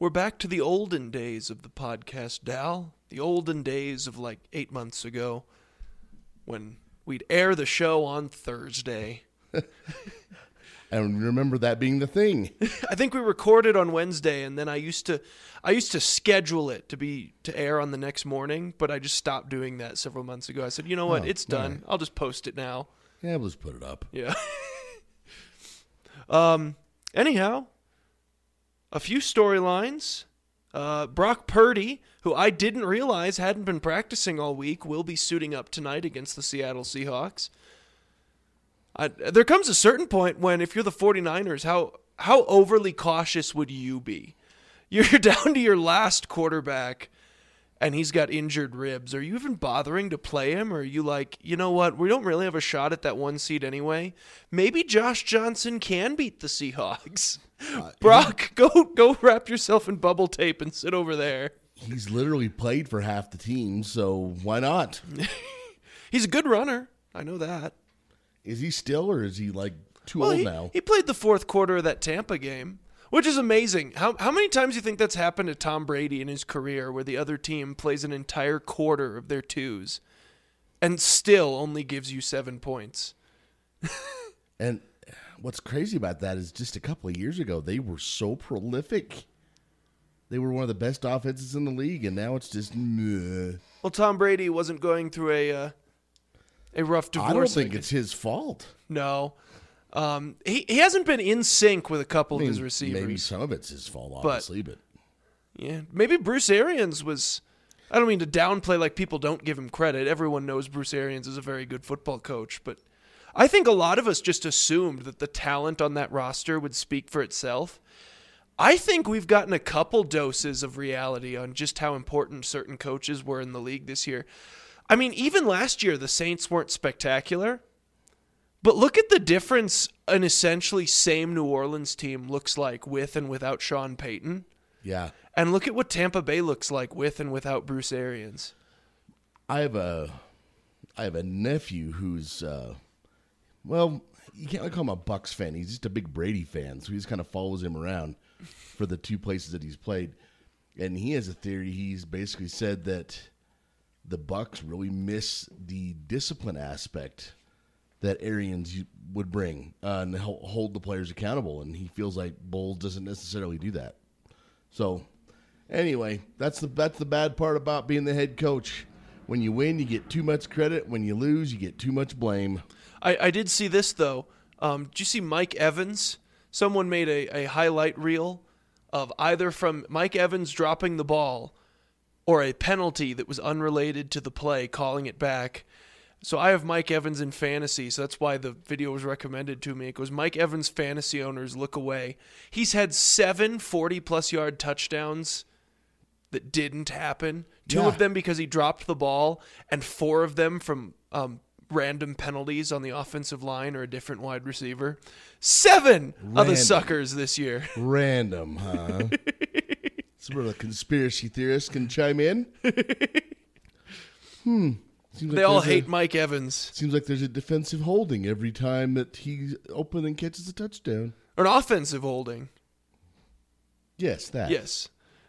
We're back to the olden days of the podcast, Dal. The olden days of like 8 months ago when we'd air the show on Thursday. I don't remember that being the thing. I think we recorded on Wednesday, and then I used to schedule it to air on the next morning, but I just stopped doing that several months ago. I said, you know what, it's done. Right. I'll just post it now. Yeah, we'll just put it up. Yeah. Anyhow, a few storylines. Brock Purdy, who I didn't realize hadn't been practicing all week, will be suiting up tonight against the Seattle Seahawks. There comes a certain point when, if you're the 49ers, how overly cautious would you be? You're down to your last quarterback, and he's got injured ribs. Are you even bothering to play him? Or are you like, you know what, we don't really have a shot at that 1 seed anyway? Maybe Josh Johnson can beat the Seahawks. Brock, go wrap yourself in bubble tape and sit over there. He's literally played for half the team, so why not? He's a good runner. I know that. Is he still, or is he like too old now? He played the fourth quarter of that Tampa game, which is amazing. How many times do you think that's happened to Tom Brady in his career, where the other team plays an entire quarter of their twos and still only gives you 7 points? And what's crazy about that is just a couple of years ago, they were so prolific. They were one of the best offenses in the league, and now it's just meh. Well, Tom Brady wasn't going through a rough divorce. I don't think it's his fault. No. He hasn't been in sync with a couple of his receivers. Maybe some of it's his fault, obviously, but yeah, maybe Bruce Arians was. I don't mean to downplay like people don't give him credit. Everyone knows Bruce Arians is a very good football coach, but I think a lot of us just assumed that the talent on that roster would speak for itself. I think we've gotten a couple doses of reality on just how important certain coaches were in the league this year. I mean, even last year, the Saints weren't spectacular. But look at the difference an essentially same New Orleans team looks like with and without Sean Payton. Yeah. And look at what Tampa Bay looks like with and without Bruce Arians. I have a nephew who's, well, you can't call him a Bucs fan. He's just a big Brady fan, so he just kind of follows him around for the 2 places that he's played. And he has a theory. He's basically said that the Bucs really miss the discipline aspect that Arians would bring and hold the players accountable, and he feels like Bowles doesn't necessarily do that. So, anyway, that's the bad part about being the head coach. When you win, you get too much credit. When you lose, you get too much blame. I did see this, though. Did you see Mike Evans? Someone made a highlight reel of either from Mike Evans dropping the ball or a penalty that was unrelated to the play, calling it back. So I have Mike Evans in fantasy, so that's why the video was recommended to me. It goes, Mike Evans fantasy owners, look away. He's had 7 40-plus yard touchdowns that didn't happen. 2 of them because he dropped the ball, and 4 of them from random penalties on the offensive line or a different wide receiver. 7 of the suckers this year. Random, huh? Some of the conspiracy theorists can chime in. They all hate Mike Evans. Seems like there's a defensive holding every time that he's open and catches a touchdown. Or an offensive holding. Yes, that. Yes.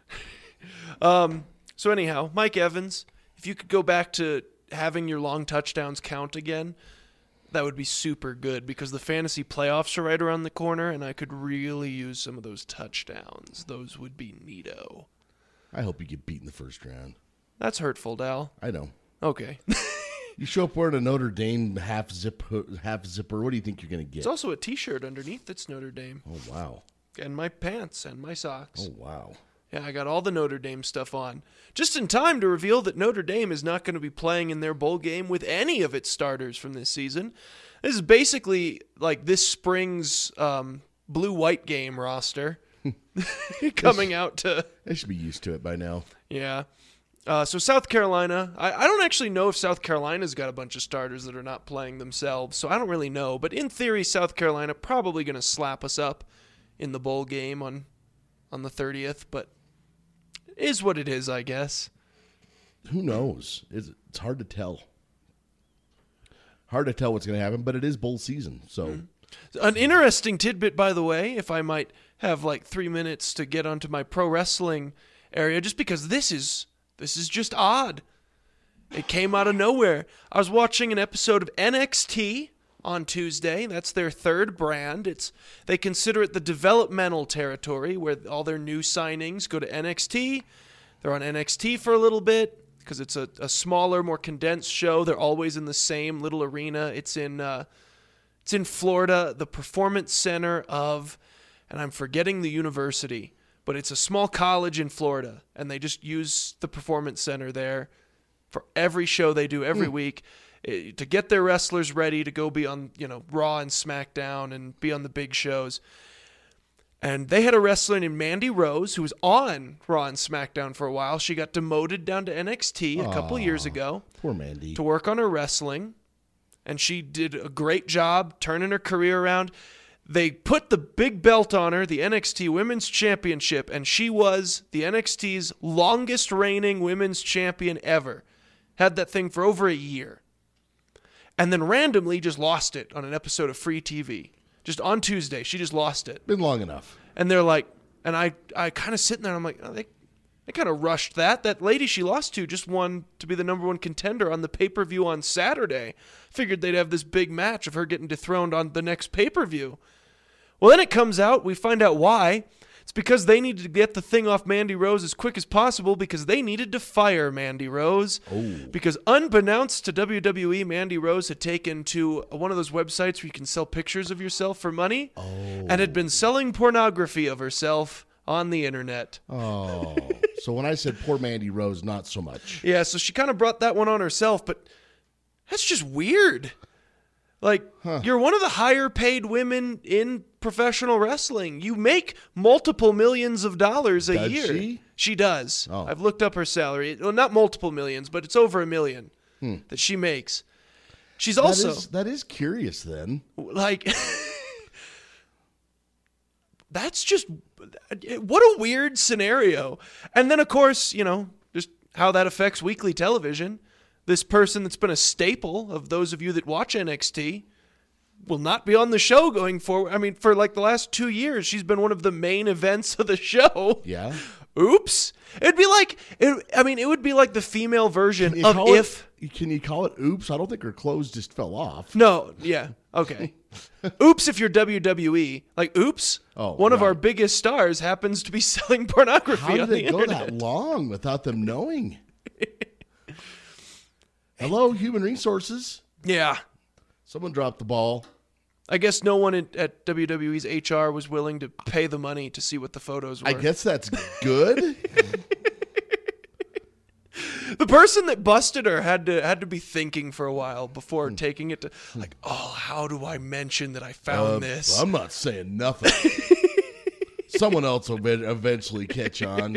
So anyhow, Mike Evans, if you could go back to having your long touchdowns count again, that would be super good because the fantasy playoffs are right around the corner, and I could really use some of those touchdowns. Those would be neato. I hope you get beat in the first round. That's hurtful, Dal. I know. Okay. You show up wearing a Notre Dame half zipper. What do you think you're going to get? It's also a T-shirt underneath that's Notre Dame. Oh, wow. And my pants and my socks. Oh, wow. Yeah, I got all the Notre Dame stuff on. Just in time to reveal that Notre Dame is not going to be playing in their bowl game with any of its starters from this season. This is basically like this spring's blue-white game roster coming out to... They should be used to it by now. Yeah. So South Carolina, I don't actually know if South Carolina's got a bunch of starters that are not playing themselves, so I don't really know. But in theory, South Carolina probably going to slap us up in the bowl game on the 30th, but it is what it is, I guess. Who knows? It's hard to tell. Hard to tell what's going to happen, but it is bowl season, so An interesting tidbit, by the way, if I might have like 3 minutes to get onto my pro wrestling area, just because this is just odd. It came out of nowhere. I was watching an episode of NXT on Tuesday. That's their third brand. They consider it the developmental territory where all their new signings go to NXT. They're on NXT for a little bit because it's a smaller, more condensed show. They're always in the same little arena. It's in Florida, the Performance Center of, and I'm forgetting the university, but it's a small college in Florida, and they just use the Performance Center there for every show they do every week to get their wrestlers ready to go be on, Raw and SmackDown and be on the big shows. And they had a wrestler named Mandy Rose who was on Raw and SmackDown for a while. She got demoted down to NXT a couple years ago. Poor Mandy. To work on her wrestling. And she did a great job turning her career around. They put the big belt on her, the NXT Women's Championship, and she was the NXT's longest reigning women's champion ever. Had that thing for over a year. And then randomly just lost it on an episode of Free TV. Just on Tuesday, she just lost it. Been long enough. And they're like, and I kind of sitting there, I'm like, oh, they kind of rushed that. That lady she lost to just won to be the number one contender on the pay-per-view on Saturday. Figured they'd have this big match of her getting dethroned on the next pay-per-view. Well, then it comes out, we find out why. It's because they needed to get the thing off Mandy Rose as quick as possible because they needed to fire Mandy Rose. Oh. Because unbeknownst to WWE, Mandy Rose had taken to one of those websites where you can sell pictures of yourself for money and had been selling pornography of herself on the internet. Oh. So when I said poor Mandy Rose, not so much. Yeah, so she kind of brought that one on herself, but that's just weird. Like, You're one of the higher paid women in professional wrestling. You make multiple millions of dollars a year. She? She does. Oh. I've looked up her salary. Well, not multiple millions, but it's over $1 million that she makes. She's also... That is curious then. Like... That's just... What a weird scenario. And then, of course, just how that affects weekly television. This person that's been a staple of those of you that watch NXT will not be on the show going forward. I mean, for like the last 2 years, she's been one of the main events of the show. Yeah. Oops. It would be like the female version of if... Can you call it oops? I don't think her clothes just fell off. No, yeah. Okay. Oops if you're WWE. Like, oops, one of our biggest stars happens to be selling pornography on the internet. How did it go that long without them knowing? Hello, human resources. Yeah. Someone dropped the ball. I guess no one at WWE's HR was willing to pay the money to see what the photos were. I guess that's good. The person that busted her had to be thinking for a while before taking it to, like, oh, how do I mention that I found this? I'm not saying nothing. Someone else will eventually catch on.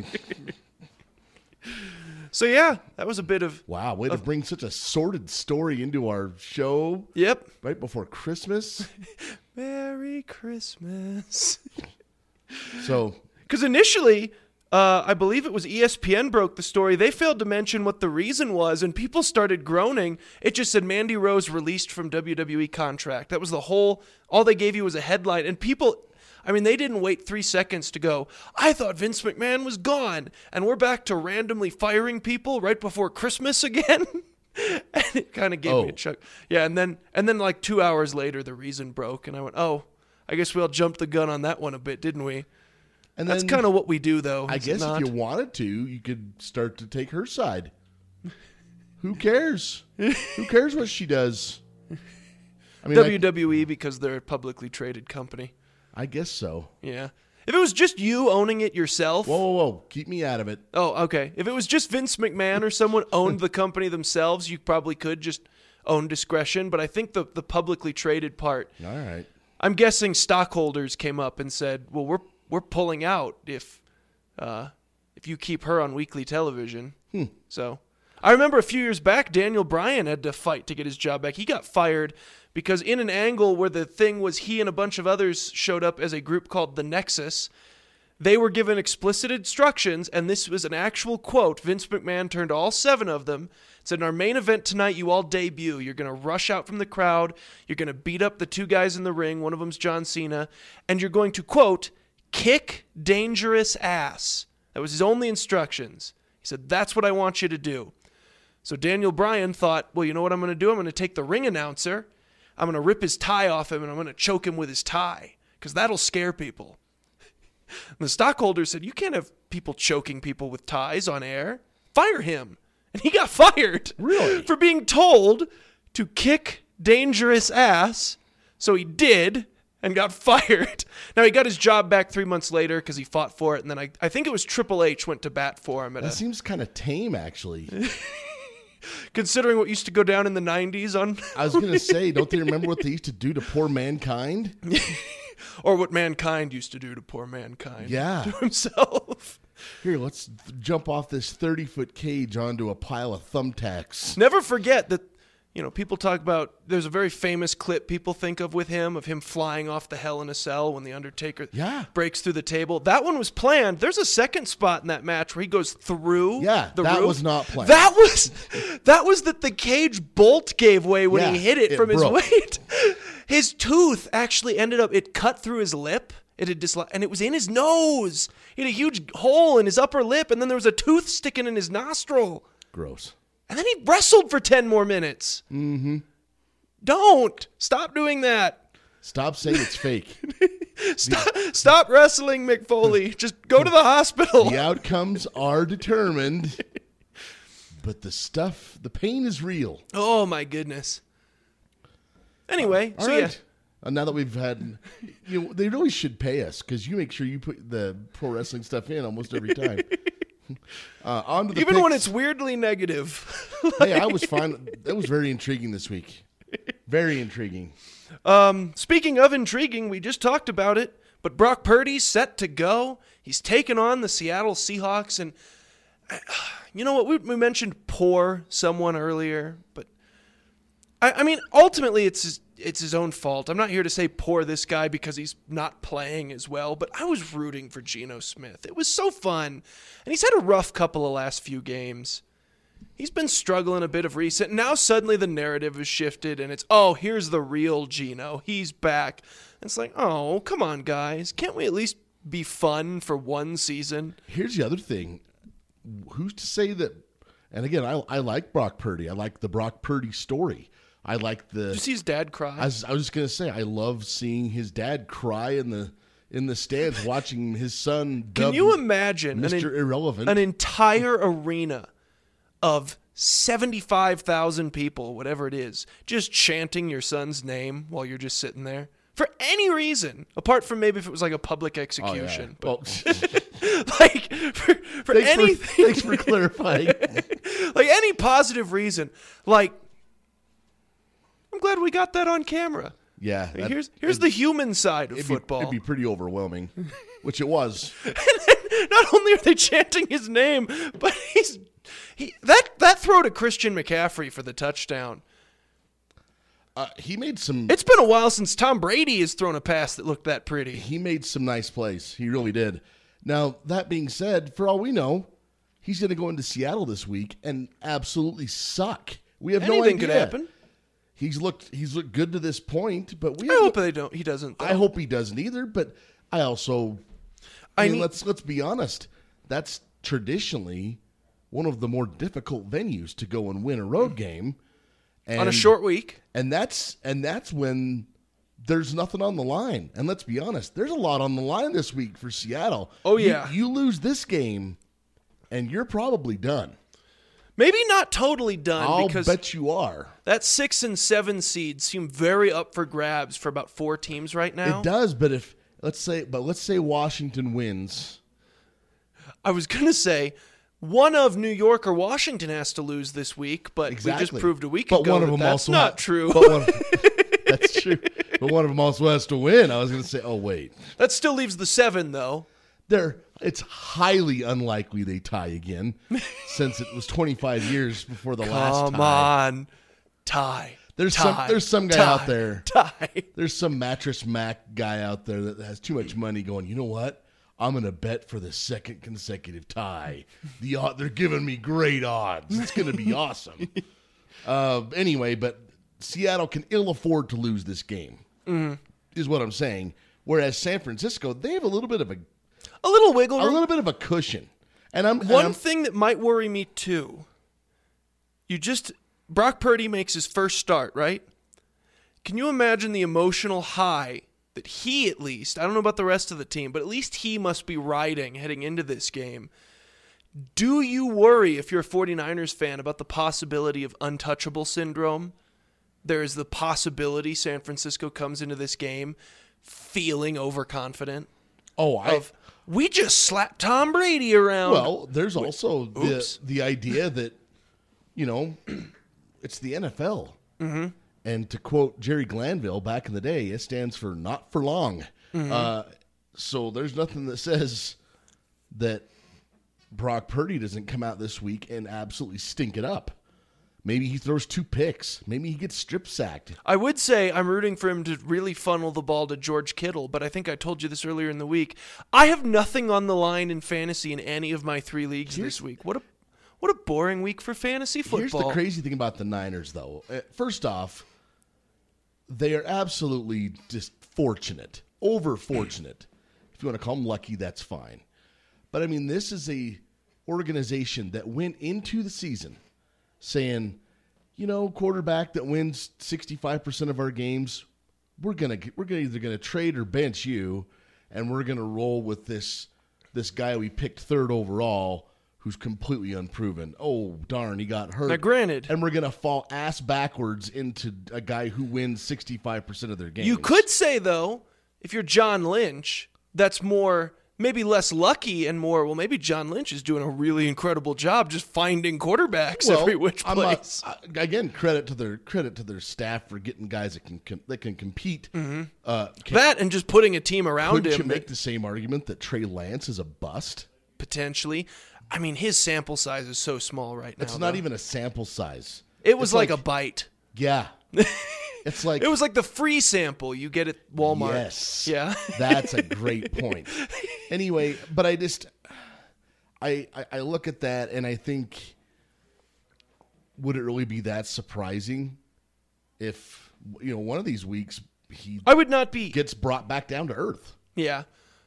So, yeah, that was a bit of... Wow, way to bring such a sordid story into our show. Yep. Right before Christmas. Merry Christmas. So... Because initially, I believe it was ESPN broke the story. They failed to mention what the reason was, and people started groaning. It just said Mandy Rose released from WWE contract. That was the whole... All they gave you was a headline. And people... I mean, they didn't wait 3 seconds to go, I thought Vince McMahon was gone, and we're back to randomly firing people right before Christmas again. And it kind of gave me a chuck. Yeah, and then like 2 hours later, the reason broke, and I went, oh, I guess we all jumped the gun on that one a bit, didn't we? And that's kind of what we do, though. I guess if you wanted to, you could start to take her side. Who cares? Who cares what she does? I mean, WWE, because they're a publicly traded company. I guess so. Yeah. If it was just you owning it yourself... Whoa. Keep me out of it. Oh, okay. If it was just Vince McMahon or someone owned the company themselves, you probably could just own discretion. But I think the publicly traded part... All right. I'm guessing stockholders came up and said, well, we're pulling out if you keep her on weekly television. So I remember a few years back, Daniel Bryan had to fight to get his job back. He got fired because in an angle where the thing was he and a bunch of others showed up as a group called The Nexus, they were given explicit instructions, and this was an actual quote. Vince McMahon turned to all 7 of them, Said, in our main event tonight, you all debut. You're going to rush out from the crowd. You're going to beat up the two guys in the ring. One of them's John Cena. And you're going to, quote, kick dangerous ass. That was his only instructions. He said, that's what I want you to do. So Daniel Bryan thought, well, you know what I'm going to do? I'm going to take the ring announcer. I'm going to rip his tie off him, and I'm going to choke him with his tie, because that'll scare people. And the stockholder said, you can't have people choking people with ties on air. Fire him. And he got fired. Really? For being told to kick dangerous ass. So he did and got fired. Now, he got his job back 3 months later because he fought for it. And then I think it was Triple H went to bat for him. That seems kind of tame, actually. Considering what used to go down in the 90s on... I was going to say, don't they remember what they used to do to poor mankind? Or what mankind used to do to poor mankind. Yeah. To himself. Here, let's jump off this 30-foot cage onto a pile of thumbtacks. Never forget that, people talk about, there's a very famous clip people think of with him, of him flying off the Hell in a Cell when The Undertaker breaks through the table. That one was planned. There's a second spot in that match where he goes through the roof. That was not planned. That was that the cage bolt gave way when he hit it from his weight. His tooth actually ended up, it cut through his lip. It had and it was in his nose. He had a huge hole in his upper lip, and then there was a tooth sticking in his nostril. Gross. And then he wrestled for 10 more minutes. Mm-hmm. Don't. Stop doing that. Stop saying it's fake. Stop wrestling, Mick Foley. Just go to the hospital. The outcomes are determined, but the pain is real. Oh, my goodness. Anyway, all right. Now that we've had, they really should pay us because you make sure you put the pro wrestling stuff in almost every time. On to the even picks. when it's weirdly negative. Hey, I was fine. That was very intriguing this week. Very intriguing. Speaking of intriguing, we just talked about it, but Brock Purdy's set to go. He's taken on the Seattle Seahawks, and you know what? We mentioned poor someone earlier, but I mean, ultimately, it's his own fault. I'm not here to say poor this guy because he's not playing as well, but I was rooting for Geno Smith. It was so fun. And he's had a rough couple of last few games. He's been struggling a bit of recent. Now suddenly the narrative has shifted and it's, here's the real Geno. He's back. And it's like, come on, guys. Can't we at least be fun for one season? Here's the other thing. Who's to say that, and again, I like Brock Purdy. I like the Brock Purdy story. I like the. Did you see his dad cry? I was just gonna say I love seeing his dad cry in the stands, watching his son. Can you imagine Mr. Irrelevant? An entire arena of 75,000 people, whatever it is, just chanting your son's name while you're just sitting there for any reason, apart from maybe if it was like a public execution. Oh, yeah. But like for anything. Thanks for clarifying. Like any positive reason, like. I'm glad we got that on camera. Yeah. Here's the human side of football. It'd be pretty overwhelming, which it was. Not only are they chanting his name, but that throw to Christian McCaffrey for the touchdown. He made some. It's been a while since Tom Brady has thrown a pass that looked that pretty. He made some nice plays. He really did. Now, that being said, for all we know, he's going to go into Seattle this week and absolutely suck. We have no idea. Anything could happen. He's looked good to this point, but I hope he doesn't. Though. I hope he doesn't either, but I also let's be honest. That's traditionally one of the more difficult venues to go and win a road game. And, on a short week. And that's when there's nothing on the line. And let's be honest, there's a lot on the line this week for Seattle. Oh yeah. You lose this game and you're probably done. Maybe not totally done because bet you are. That 6 and 7 seeds seem very up for grabs for about 4 teams right now. It does, but let's say Washington wins. I was gonna say one of New York or Washington has to lose this week, but we just proved a week ago that that's not true. That's true. But one of them also has to win. I was gonna say, wait. That still leaves the 7 though. It's highly unlikely they tie again, since it was 25 years before the last tie. Come on, tie. There's some guy out there. There's some Mattress Mac guy out there that has too much money going, you know what? I'm going to bet for the second consecutive tie. They're giving me great odds. It's going to be awesome. Anyway, but Seattle can ill afford to lose this game, is what I'm saying. Whereas San Francisco, they have a little bit of a little wiggle room. A little bit of a cushion. And One thing that might worry me too, Brock Purdy makes his first start, right? Can you imagine the emotional high that he, at least, I don't know about the rest of the team, but at least he must be riding heading into this game? Do you worry, if you're a 49ers fan, about the possibility of untouchable syndrome? There is the possibility San Francisco comes into this game feeling overconfident. We just slapped Tom Brady around. Well, there's also the idea that, it's the NFL. Mm-hmm. And to quote Jerry Glanville back in the day, it stands for not for long. Mm-hmm. So there's nothing that says that Brock Purdy doesn't come out this week and absolutely stink it up. Maybe he throws 2 picks. Maybe he gets strip sacked. I would say I'm rooting for him to really funnel the ball to George Kittle, but I think I told you this earlier in the week. I have nothing on the line in fantasy in any of my 3 leagues this week. What a boring week for fantasy football. Here's the crazy thing about the Niners, though. First off, they are absolutely just fortunate, over-fortunate. If you want to call them lucky, that's fine. But, I mean, this is a organization that went into the season saying, quarterback that wins 65% of our games, we're either gonna trade or bench you, and we're gonna roll with this guy we picked 3rd overall who's completely unproven. Oh darn, he got hurt. Now, granted, and we're gonna fall ass backwards into a guy who wins 65% of their games. You could say though, if you're John Lynch, that's more. Maybe less lucky and more, maybe John Lynch is doing a really incredible job just finding quarterbacks every which place. Again, credit to their staff for getting guys that can compete. Mm-hmm. That and just putting a team around him. Could you make the same argument that Trey Lance is a bust? Potentially. I mean, his sample size is so small right now. It's not even a sample size. It was like a bite. Yeah. It's like it was like the free sample you get at Walmart. Yes. Yeah. That's a great point. Anyway, but I look at that and I think, would it really be that surprising if one of these weeks I would not be gets brought back down to earth? Yeah.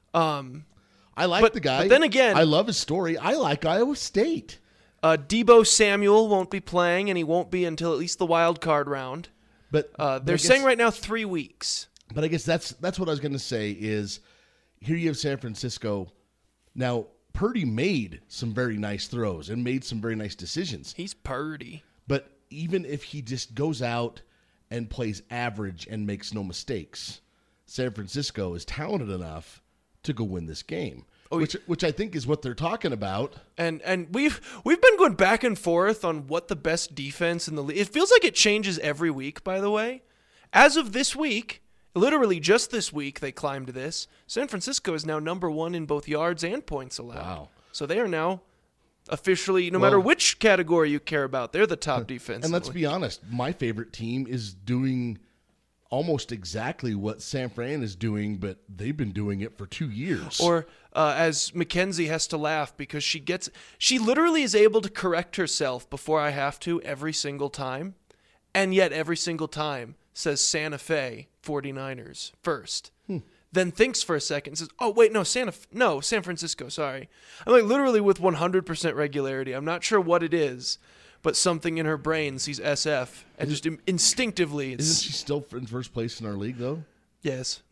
I like the guy. But then again, I love his story. I like Iowa State. Deebo Samuel won't be playing, and he won't be until at least the wild card round. But they're saying right now 3 weeks. But I guess that's what I was going to say is here you have San Francisco. Now, Purdy made some very nice throws and made some very nice decisions. He's Purdy. But even if he just goes out and plays average and makes no mistakes, San Francisco is talented enough to go win this game. Which I think is what they're talking about. And we've been going back and forth on what the best defense in the league. It feels like it changes every week, by the way. As of this week, literally just this week they climbed this. San Francisco is now number 1 in both yards and points allowed. Wow. So they are now officially, no matter which category you care about, they're the top defense. And let's be honest, my favorite team is doing almost exactly what San Fran is doing, but they've been doing it for 2 years. Or as Mackenzie has to laugh because she literally is able to correct herself before I have to every single time, and yet every single time says Santa Fe 49ers first. Then thinks for a second and says, oh, wait, no, San Francisco, sorry. I'm like literally with 100% regularity. I'm not sure what it is, but something in her brain sees SF and just instinctively. Isn't she still in first place in our league, though? Yes.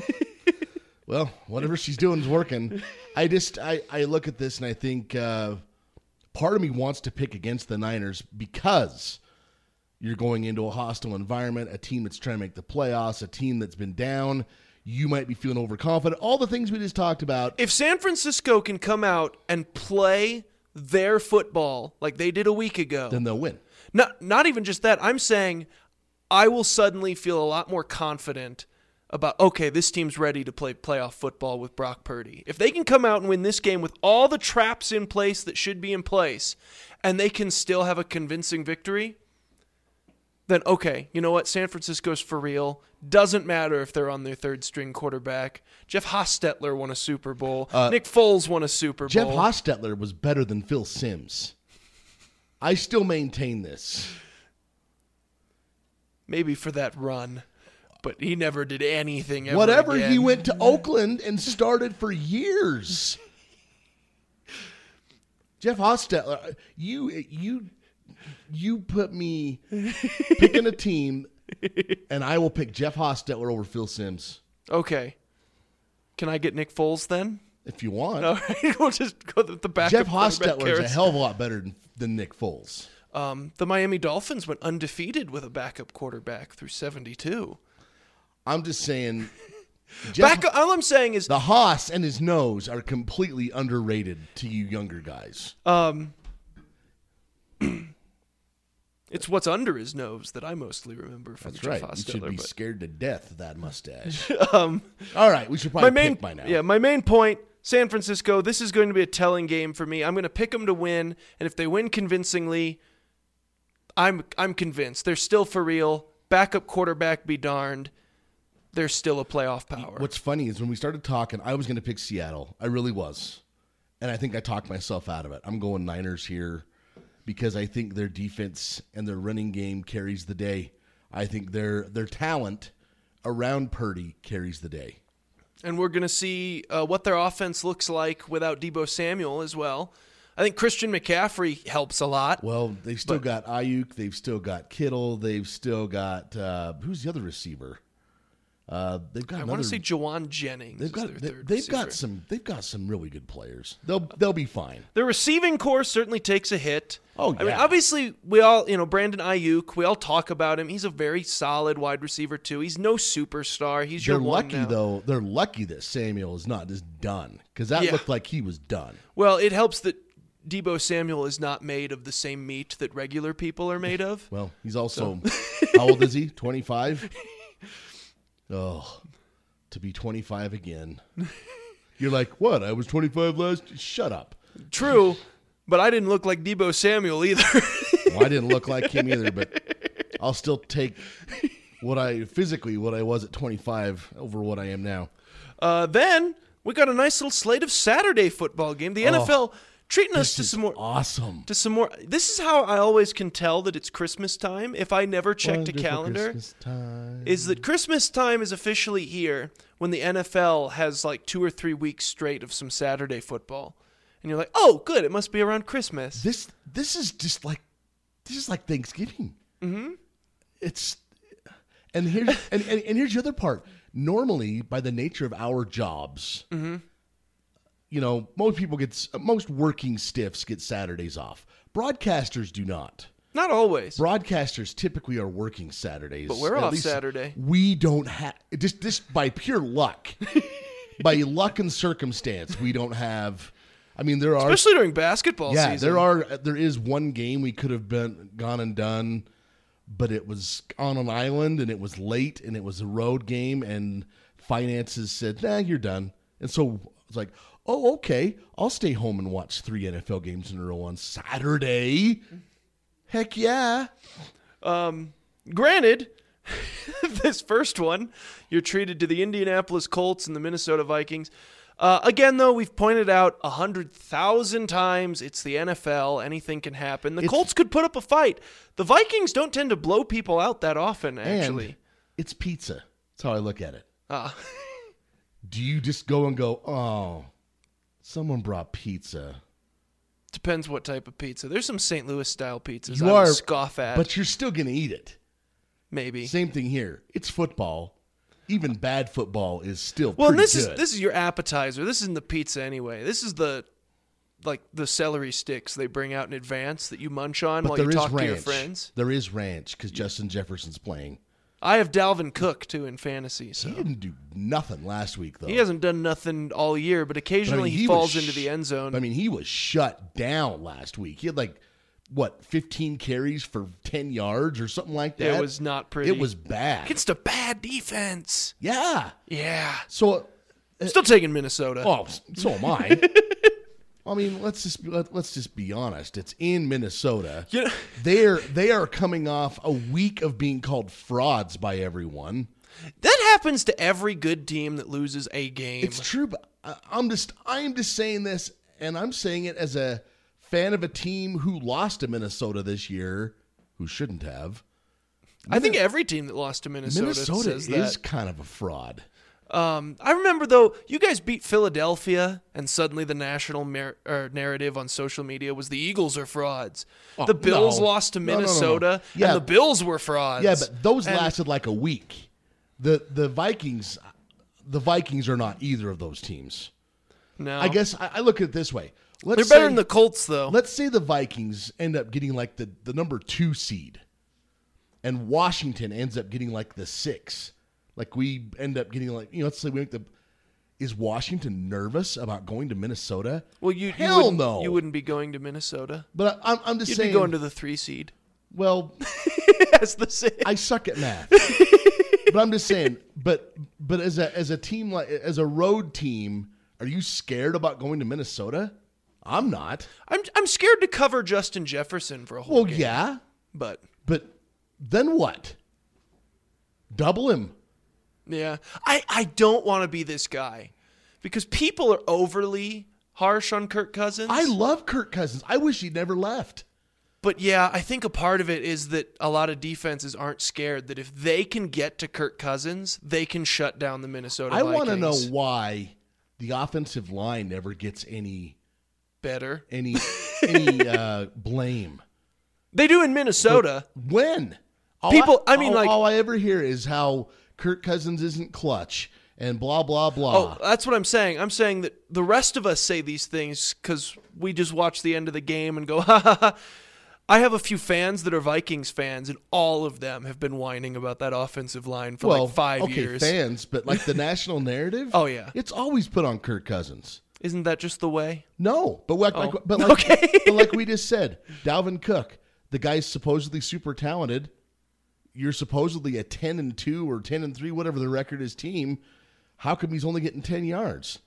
Well, whatever she's doing is working. I look at this and I think part of me wants to pick against the Niners because you're going into a hostile environment, a team that's trying to make the playoffs, a team that's been down. You might be feeling overconfident. All the things we just talked about. If San Francisco can come out and play their football like they did a week ago, then they'll win. Not even just that. I'm saying I will suddenly feel a lot more confident about, okay, this team's ready to play playoff football with Brock Purdy. If they can come out and win this game with all the traps in place that should be in place, and they can still have a convincing victory, then okay, you know what? San Francisco's for real. Doesn't matter if they're on their third string quarterback. Jeff Hostetler won a Super Bowl. Nick Foles won a Super Bowl. Jeff Hostetler was better than Phil Simms. I still maintain this. Maybe for that run, but he never did anything ever Whatever, again. he went to Oakland and started for years. Jeff Hostetler, you put me picking a team, and I will pick Jeff Hostetler over Phil Simms. Okay. Can I get Nick Foles then? If you want. All right, we'll just go with the backup. Jeff Hostetler is a hell of a lot better than Nick Foles. The Miami Dolphins went undefeated with a backup quarterback through 72. I'm just saying. All I'm saying is the Haas and his nose are completely underrated to you younger guys. It's what's under his nose that I mostly remember from That's Jeff right. Hostetler. You should be scared to death of that mustache. All right, we should probably pick by now. Yeah, my main point, San Francisco, this is going to be a telling game for me. I'm going to pick them to win, and if they win convincingly, I'm convinced. They're still for real. Backup quarterback be darned. They're still a playoff power. What's funny is when we started talking, I was going to pick Seattle. I really was. And I think I talked myself out of it. I'm going Niners here because I think their defense and their running game carries the day. I think their talent around Purdy carries the day. And we're going to see what their offense looks like without Deebo Samuel as well. I think Christian McCaffrey helps a lot. Well, they've still got Ayuk. They've still got Kittle. They've still got who's the other receiver? They've got. I want to say Jawan Jennings. They've got some really good players. They'll be fine. The receiving core certainly takes a hit. Oh yeah. I mean, obviously we all, Brandon Ayuk. We all talk about him. He's a very solid wide receiver too. He's no superstar. He's your one now. Though. They're lucky that Samuel is not just done because that looked like he was done. Well, it helps that Deebo Samuel is not made of the same meat that regular people are made of. Well, he's also how old is he? 25. Oh, to be 25 again. You're like, what? I was 25 last. Shut up. True, but I didn't look like Deebo Samuel either. Well, I didn't look like him either, but I'll still take what I was at 25 over what I am now. Then we got a nice little slate of Saturday football game. The NFL treating us to some more awesome. To some more. This is how I always can tell that it's Christmas time. If I never checked a calendar, is that Christmas time is officially here when the NFL has like 2 or 3 weeks straight of some Saturday football, and you're like, oh, good, it must be around Christmas. This is just like Thanksgiving. Mm-hmm. And here's the other part. Normally, by the nature of our jobs. Mm-hmm. Most working stiffs get Saturdays off. Broadcasters do not. Not always. Broadcasters typically are working Saturdays. But we're off Saturday. We don't have just by pure luck. By luck and circumstance, we don't have. I mean, there are especially during basketball season. There is one game we could have gone and done, but it was on an island and it was late and it was a road game and finances said, "Nah, you're done." And so it's like, oh, okay, I'll stay home and watch 3 NFL games in a row on Saturday. Heck yeah. Granted, this first one, you're treated to the Indianapolis Colts and the Minnesota Vikings. Again, though, we've pointed out 100,000 times it's the NFL. Anything can happen. The Colts could put up a fight. The Vikings don't tend to blow people out that often, actually. And it's pizza. That's how I look at it. Do you just go and go, oh, someone brought pizza? Depends what type of pizza. There's some St. Louis-style pizzas I would scoff at. But you're still going to eat it. Maybe. Same thing here. It's football. Even bad football is still pretty good. Well, this is your appetizer. This isn't the pizza anyway. This is the celery sticks they bring out in advance that you munch on while you talk to your friends. There is ranch because Justin Jefferson's playing. I have Dalvin Cook, too, in fantasy. So. He didn't do nothing last week, though. He hasn't done nothing all year, but occasionally he falls into the end zone. I mean, he was shut down last week. He had 15 carries for 10 yards or something like that? It was not pretty. It was bad. Against a bad defense. Yeah. Yeah. So, still taking Minnesota. Oh, so am I. I mean, let's just be honest. It's in Minnesota. You know, They are coming off a week of being called frauds by everyone. that happens to every good team that loses a game. It's true, but I'm just saying this, and I'm saying it as a fan of a team who lost to Minnesota this year, who shouldn't have. I think every team that lost to Minnesota says is that. kind of a fraud. I remember, though, you guys beat Philadelphia, and suddenly the national narrative on social media was the Eagles are frauds. The Bills lost to Minnesota, Yeah. and the Bills were frauds. Yeah, but those lasted like a week. The Vikings are not either of those teams. No. I guess I look at it this way. They're better than the Colts, though. Let's say the Vikings end up getting like the number 2 seed, and Washington ends up getting like the 6. Like we end up getting like, let's say we make is Washington nervous about going to Minnesota? Well, you no. You wouldn't be going to Minnesota. But I'm just You'd saying. be going to the 3 seed. Well, As the 6. I suck at math. But I'm just saying. But as a team, like as a road team, are you scared about going to Minnesota? I'm not. I'm scared to cover Justin Jefferson for a whole game. Yeah. But then what? Double him. yeah, I don't want to be this guy because people are overly harsh on Kirk Cousins. I love Kirk Cousins. I wish he'd never left. But yeah, I think a part of it is that a lot of defenses aren't scared that if they can get to Kirk Cousins, they can shut down the Minnesota Vikings. I want to know why the offensive line never gets any better. Any blame. They do in Minnesota. But when? All I ever hear is how Kirk Cousins isn't clutch and blah, blah, blah. Oh, that's what I'm saying. I'm saying that the rest of us say these things because we just watch the end of the game and go, ha, ha, ha. I have a few fans that are Vikings fans, and all of them have been whining about that offensive line for like 5 years. Fans, but like the national narrative? Oh, yeah. It's always put on Kirk Cousins. Isn't that just the way? No, but like we just said, Dalvin Cook, the guy's supposedly super talented. You're supposedly a 10-2 or 10-3, whatever the record is team. How come he's only getting 10 yards?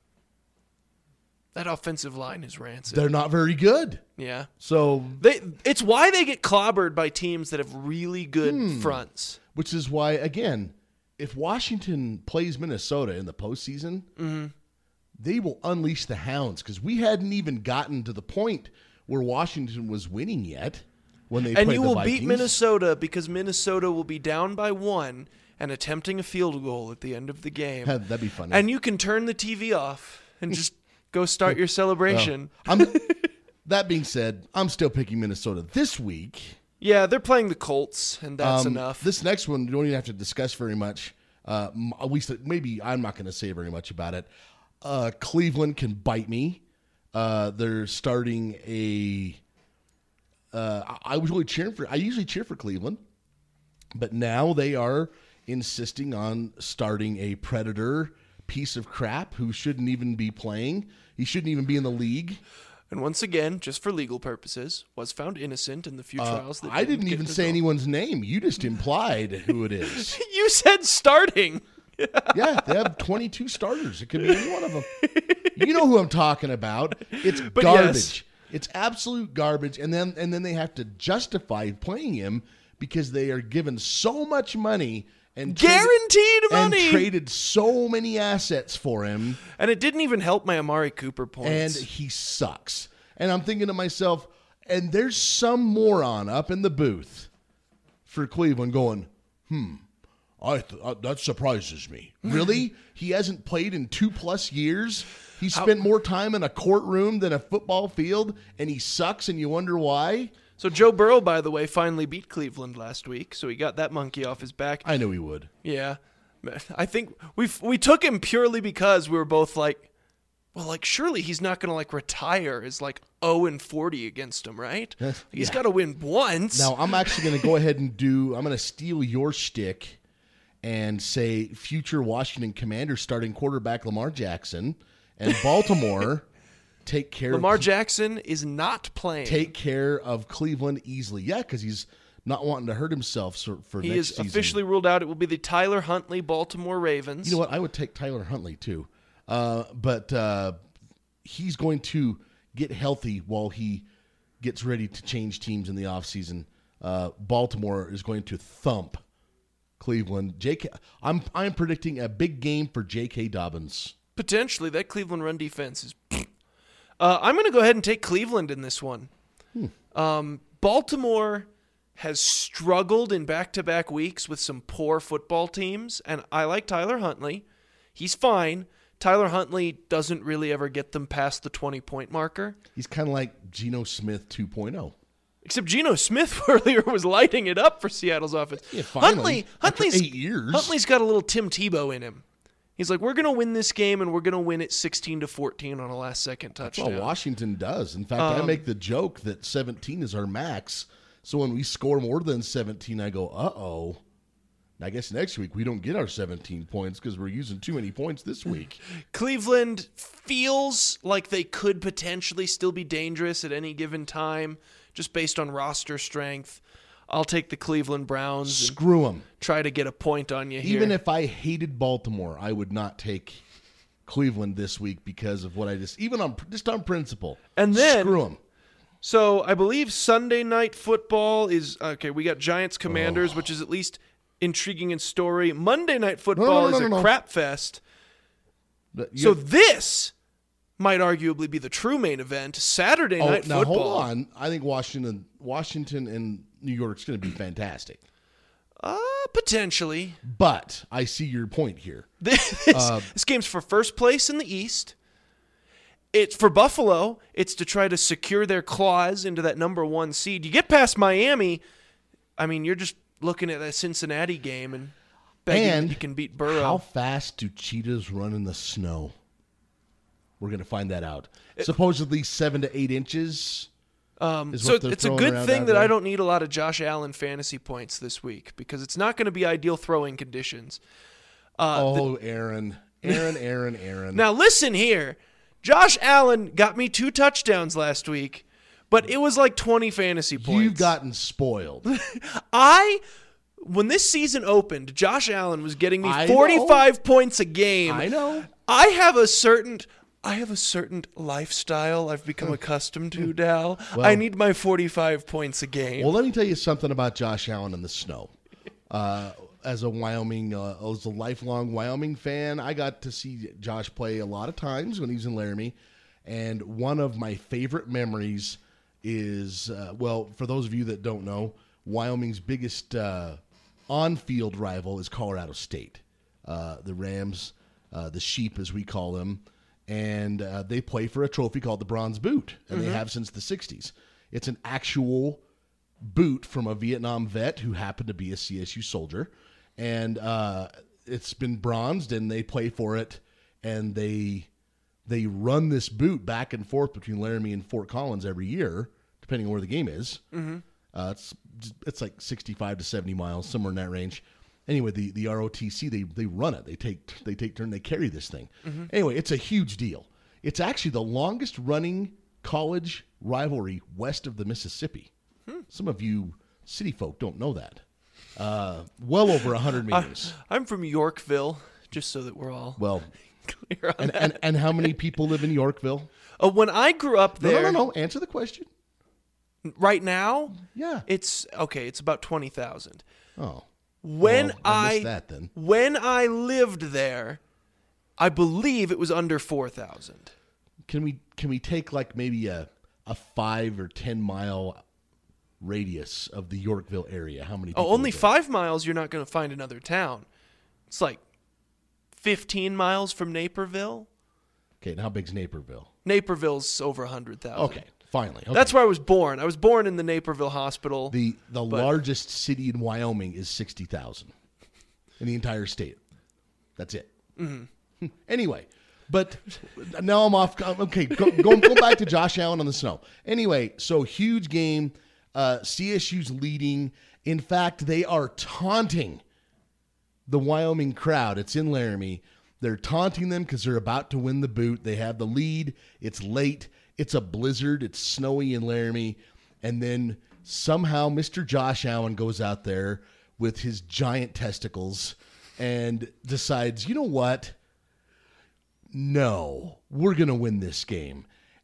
That offensive line is rancid. They're not very good. Yeah. So it's why they get clobbered by teams that have really good fronts. Which is why, again, if Washington plays Minnesota in the postseason, they will unleash the hounds because we hadn't even gotten to the point where Washington was winning yet when they played the Vikings. And you will beat Minnesota because Minnesota will be down by 1 and attempting a field goal at the end of the game. That'd be funny. And you can turn the TV off and just go start your celebration. That being said, I'm still picking Minnesota this week. Yeah, they're playing the Colts, and that's enough. This next one, you don't even have to discuss very much. At least maybe I'm not going to say very much about it. Cleveland can bite me. They're starting a. I usually cheer for Cleveland, but now they are insisting on starting a predator piece of crap who shouldn't even be playing. He shouldn't even be in the league. And once again, just for legal purposes, was found innocent in the few trials. That I didn't even say anyone's name. You just implied who it is. You said starting. Yeah, they have 22 starters. It could be any one of them. You know who I'm talking about. It's garbage. Yes. It's absolute garbage. And then they have to justify playing him because they are given so much money and guaranteed money and traded so many assets for him. And it didn't even help my Amari Cooper points. And he sucks. And I'm thinking to myself, and there's some moron up in the booth for Cleveland going, that surprises me. Really? He hasn't played in 2+ years? He spent more time in a courtroom than a football field, and he sucks, and you wonder why? So Joe Burrow, by the way, finally beat Cleveland last week, so he got that monkey off his back. I knew he would. Yeah. I think we took him purely because we were both like, well, like surely he's not going to like retire as like 0-40 against him, right? He's got to win once. Now, I'm actually going to go ahead and I'm going to steal your shtick and say future Washington Commanders starting quarterback Lamar Jackson and Baltimore take care Lamar Jackson is not playing. Take care of Cleveland easily. Yeah, because he's not wanting to hurt himself for next season. He is officially ruled out. It will be the Tyler Huntley Baltimore Ravens. You know what? I would take Tyler Huntley too. But he's going to get healthy while he gets ready to change teams in the offseason, Baltimore is going to thump Cleveland. I'm predicting a big game for J.K. Dobbins. Potentially, that Cleveland run defense is. I'm going to go ahead and take Cleveland in this one. Baltimore has struggled in back-to-back weeks with some poor football teams, and I like Tyler Huntley. He's fine. Tyler Huntley doesn't really ever get them past the 20-point marker. He's kind of like Geno Smith 2.0. Except Geno Smith earlier was lighting it up for Seattle's offense. Yeah, finally, Huntley's, after 8 years. Huntley's got a little Tim Tebow in him. He's like, we're going to win this game, and we're going to win it 16-14 on a last-second touchdown. That's what Washington does. In fact, I make the joke that 17 is our max. So when we score more than 17, I go, uh-oh. I guess next week we don't get our 17 points because we're using too many points this week. Cleveland feels like they could potentially still be dangerous at any given time, just based on roster strength. I'll take the Cleveland Browns. Screw them. Try to get a point on you here. Even if I hated Baltimore, I would not take Cleveland this week because of what I even on principle. And then screw them. So I believe Sunday Night Football is okay. We got Giants Commanders, which is at least intriguing in story. Monday Night Football is a crap fest. So this might arguably be the true main event. Saturday Night Football. Now hold on. I think Washington and New York's going to be fantastic. Potentially. But I see your point here. This game's for first place in the East. It's for Buffalo. It's to try to secure their claws into that number 1 seed. You get past Miami, I mean, you're just looking at that Cincinnati game and begging that you can beat Burrow. How fast do cheetahs run in the snow? We're going to find that out. Supposedly 7 to 8 inches. So it's a good thing that I don't need a lot of Josh Allen fantasy points this week because it's not going to be ideal throwing conditions. Aaron. Now listen here. Josh Allen got me 2 touchdowns last week, but it was like 20 fantasy points. You've gotten spoiled. When this season opened, Josh Allen was getting me 45 points a game. I know. I have a certain lifestyle I've become accustomed to, Dal. Well, I need my 45 points a game. Well, let me tell you something about Josh Allen in the snow. As a lifelong Wyoming fan, I got to see Josh play a lot of times when he was in Laramie. And one of my favorite memories is, for those of you that don't know, Wyoming's biggest on-field rival is Colorado State. The Rams, the Sheep as we call them. And they play for a trophy called the Bronze Boot, and they have since the 60s. It's an actual boot from a Vietnam vet who happened to be a CSU soldier, and it's been bronzed, and they play for it, and they run this boot back and forth between Laramie and Fort Collins every year, depending on where the game is. It's like 65 to 70 miles, somewhere in that range. Anyway, the ROTC, they run it. They take turn. They carry this thing. Anyway, it's a huge deal. It's actually the longest running college rivalry west of the Mississippi. Some of you city folk don't know that. Well over 100 meters. I'm from Yorkville, just so that we're all clear on that. And how many people live in Yorkville? When I grew up there... No. Answer the question. Right now? Yeah. It's about 20,000. Oh. When I missed that then. When I lived there, I believe it was under 4,000. Can we take like maybe a 5 or 10 mile radius of the Yorkville area? How many people only 5 miles, you're not going to find another town. It's like 15 miles from Naperville. Okay, and how big's Naperville? Naperville's over 100,000. Okay, finally. Okay. That's where I was born. I was born in the Naperville Hospital. The largest city in Wyoming is 60,000 in the entire state. That's it. Anyway, but now I'm off. Okay, going back to Josh Allen on the snow. Anyway, so huge game. CSU's leading. In fact, they are taunting the Wyoming crowd. It's in Laramie. They're taunting them because they're about to win the boot. They have the lead. It's late. It's a blizzard. It's snowy in Laramie. And then somehow Mr. Josh Allen goes out there with his giant testicles and decides, you know what? No, we're going to win this game.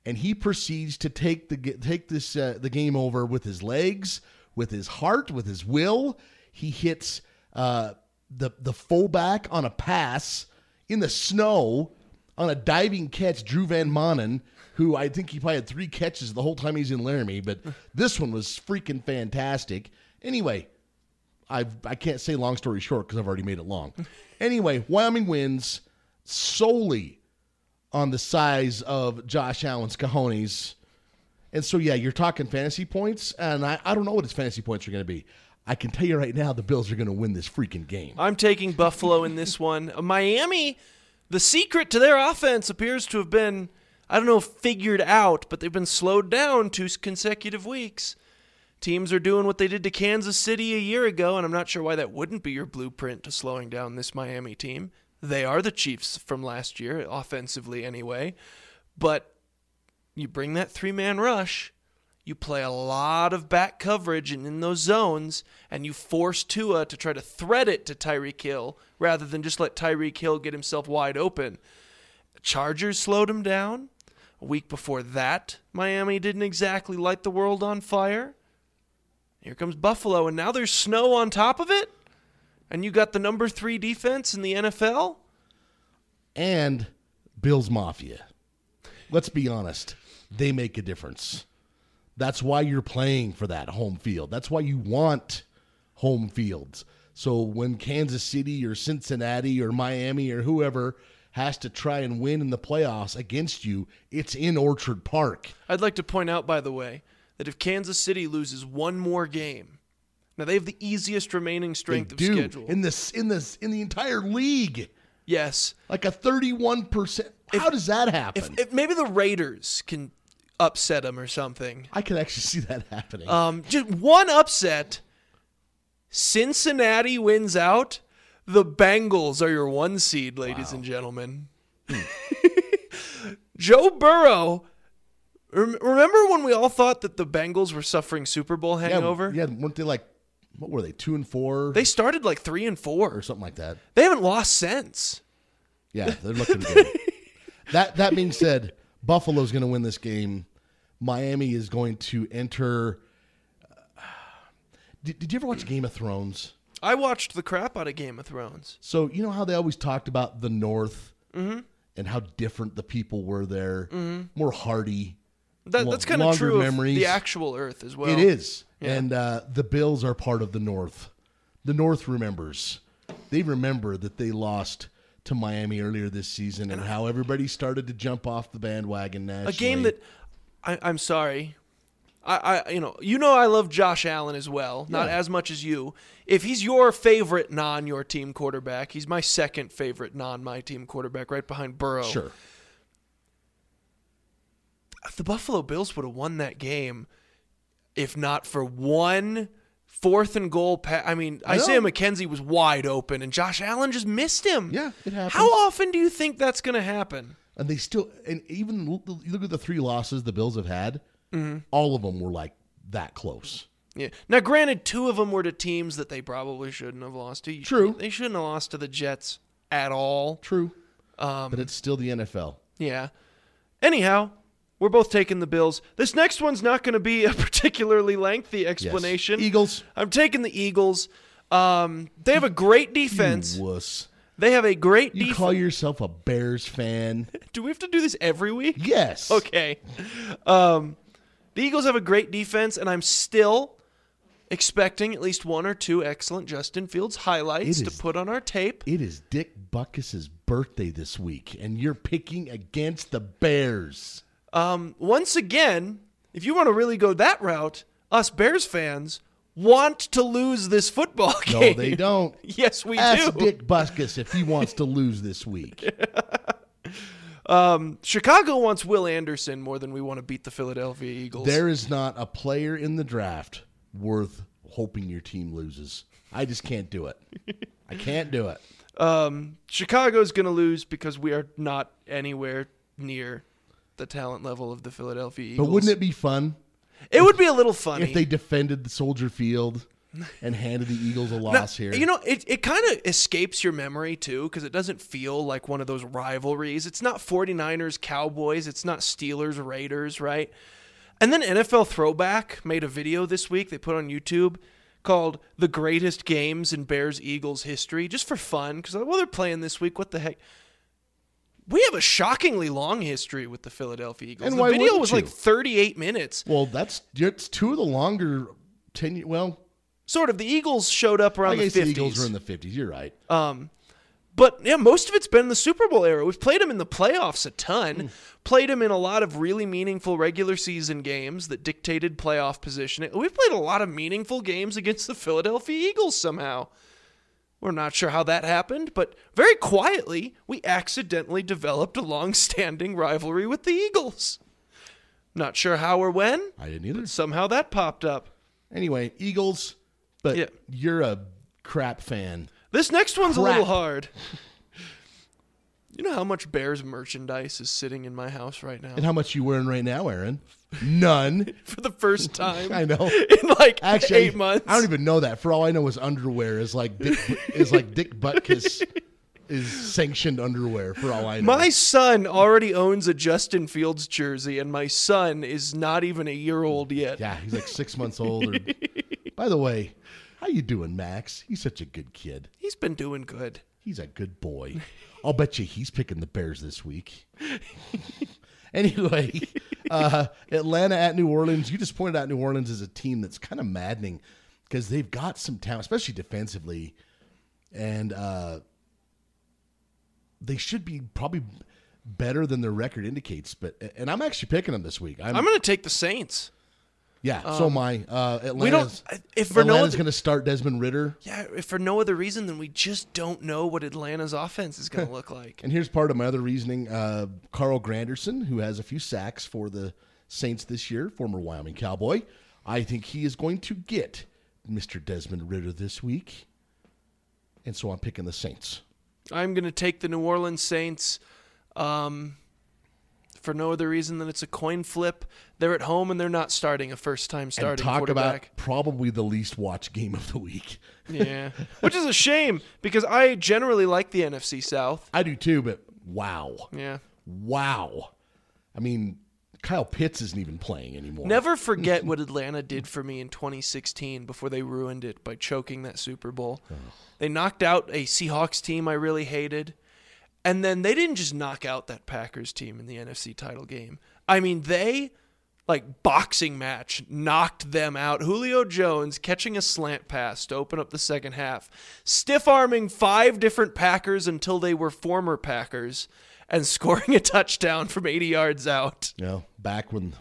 and he proceeds to take the game over with his legs, with his heart, with his will. He hits the fullback on a pass in the snow on a diving catch, Drew Van Manen, who I think he probably had 3 catches the whole time he's in Laramie, but this one was freaking fantastic. Anyway, I can't say long story short because I've already made it long. Anyway, Wyoming wins solely on the size of Josh Allen's cojones. And so, yeah, you're talking fantasy points, and I don't know what his fantasy points are going to be. I can tell you right now the Bills are going to win this freaking game. I'm taking Buffalo in this one. Miami, the secret to their offense appears to have been, I don't know if figured out, but they've been slowed down 2 consecutive weeks. Teams are doing what they did to Kansas City a year ago, and I'm not sure why that wouldn't be your blueprint to slowing down this Miami team. They are the Chiefs from last year, offensively anyway. But you bring that 3-man rush, you play a lot of back coverage and in those zones, and you force Tua to try to thread it to Tyreek Hill rather than just let Tyreek Hill get himself wide open. Chargers slowed him down. A week before that, Miami didn't exactly light the world on fire. Here comes Buffalo, and now there's snow on top of it, and you got the number 3 defense in the NFL. And Bills Mafia. Let's be honest. They make a difference. That's why you're playing for that home field. That's why you want home fields. So when Kansas City or Cincinnati or Miami or whoever has to try and win in the playoffs against you, it's in Orchard Park. I'd like to point out, by the way, that if Kansas City loses one more game, now they have the easiest remaining strength of schedule in the entire league. Yes, like a 31%. How does that happen? If maybe the Raiders can upset them or something. I can actually see that happening. Just one upset. Cincinnati wins out. The Bengals are your 1 seed, ladies and gentlemen. Joe Burrow. Remember when we all thought that the Bengals were suffering Super Bowl hangover? Yeah, weren't they like, what were they, 2-4? They started like 3-4. Or something like that. They haven't lost since. Yeah, they're looking good. That being said, Buffalo's going to win this game. Miami is going to enter. Did you ever watch Game of Thrones? I watched the crap out of Game of Thrones. So you know how they always talked about the North and how different the people were there, more hardy. That's kind of true memories. Of the actual Earth as well. It is. Yeah. And the Bills are part of the North. The North remembers. They remember that they lost to Miami earlier this season and how everybody started to jump off the bandwagon nationally. A game that, I'm sorry, I I love Josh Allen as well, not as much as you. If he's your favorite non-your team quarterback, he's my second favorite non-my team quarterback, right behind Burrow. Sure. The Buffalo Bills would have won that game if not for one 4th and goal pass. I mean, Isaiah McKenzie was wide open, and Josh Allen just missed him. Yeah, it happens. How often do you think that's going to happen? And they still, and even you look at the 3 losses the Bills have had, all of them were like that close. Yeah. Now, granted, 2 of them were to teams that they probably shouldn't have lost to. True. They shouldn't have lost to the Jets at all. True. But it's still the NFL. Yeah. Anyhow, we're both taking the Bills. This next one's not going to be a particularly lengthy explanation. Yes. Eagles. I'm taking the Eagles. They have a great defense. You wuss. They have a great defense. You call yourself a Bears fan? Do we have to do this every week? Yes. Okay. The Eagles have a great defense, and I'm still expecting at least 1 or 2 excellent Justin Fields highlights to put on our tape. It is Dick Butkus' birthday this week, and you're picking against the Bears. Once again, if you want to really go that route, us Bears fans want to lose this football game. No, they don't. Yes, we Ask do. Dick Butkus if he wants to lose this week. Chicago wants Will Anderson more than we want to beat the Philadelphia Eagles. There is not a player in the draft worth hoping your team loses. I just can't do it. I can't do it. Chicago's going to lose because we are not anywhere near the talent level of the Philadelphia Eagles. But wouldn't it be fun? It would be a little funny. If they defended the Soldier Field and handed the Eagles a loss here. You know, it kind of escapes your memory, too, because it doesn't feel like one of those rivalries. It's not 49ers, Cowboys. It's not Steelers, Raiders, right? And then NFL Throwback made a video this week they put on YouTube called The Greatest Games in Bears-Eagles History, just for fun, because, well, they're playing this week. What the heck? We have a shockingly long history with the Philadelphia Eagles. And the why video wouldn't was you? like 38 minutes. Well, it's two of the longer 10. Well, Sort of. The Eagles showed up around I guess the 50s. the Eagles were in the 50s. You're right. But yeah, most of it's been in the Super Bowl era. We've played them in the playoffs a ton. Played them in a lot of really meaningful regular season games that dictated playoff positioning. We've played a lot of meaningful games against the Philadelphia Eagles somehow. We're not sure how that happened, but very quietly, we accidentally developed a long-standing rivalry with the Eagles. Not sure how or when. I didn't either. Somehow that popped up. Anyway, Eagles, but Yeah. you're a crap fan. This next one's a little Crap. hard. You know how much Bears merchandise is sitting in my house right now? And how much you wearing right now, Aaron? None. For the first time I know. in like Actually, 8 months. I don't even know that. For all I know, his underwear is like Dick Butkus is sanctioned underwear. For all I know, My son already owns a Justin Fields jersey, and my son is not even a year old yet. yeah, he's like 6 months old. By the way, how you doing, Max? He's such a good kid. He's been doing good. He's a good boy. I'll bet you he's picking the Bears this week. Anyway, Atlanta at New Orleans. You just pointed out New Orleans is a team that's kind of maddening because they've got some talent, especially defensively, and they should be probably better than their record indicates. And I'm actually picking them this week. I'm going to take the Saints. Yeah, so am I. We don't. If for no Atlanta's other, going to start Desmond Ridder. yeah, if for no other reason than we just don't know what Atlanta's offense is going to look like. And here's part of my other reasoning. Carl Granderson, who has a few sacks for the Saints this year, former Wyoming Cowboy, I think he is going to get Mr. Desmond Ridder this week. And so I'm picking the Saints. I'm going to take the New Orleans Saints for no other reason than it's a coin flip. They're at home and they're not starting a first-time starting And talk quarterback. about probably the least watched game of the week. Yeah, which is a shame because I generally like the NFC South. I do too, but wow. Yeah. Wow. I mean, Kyle Pitts isn't even playing anymore. Never forget what Atlanta did for me in 2016 before they ruined it by choking that Super Bowl. They knocked out a Seahawks team I really hated. And then they didn't just knock out that Packers team in the NFC title game. I mean, they, like boxing match, knocked them out. Julio Jones catching a slant pass to open up the second half, stiff-arming 5 different Packers until they were former Packers, and scoring a touchdown from 80 yards out. You know, back when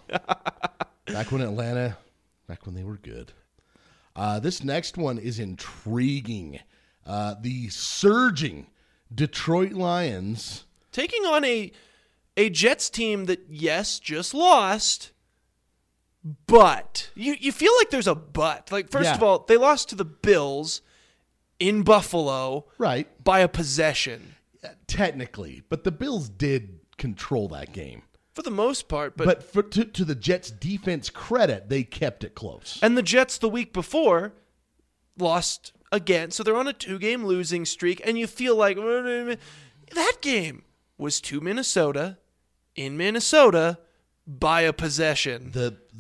Atlanta, back when they were good. This next one is intriguing. The surging Detroit Lions Taking on a Jets team that, yes, just lost, but you feel like there's a but. Like, first of all, they lost to the Bills in Buffalo right by a possession. technically, but the Bills did control that game. For the most part, But to the Jets' defense credit, they kept it close. and the Jets the week before lost again, so they're on a 2-game losing streak, and you feel like that game was to Minnesota, in Minnesota, by a possession.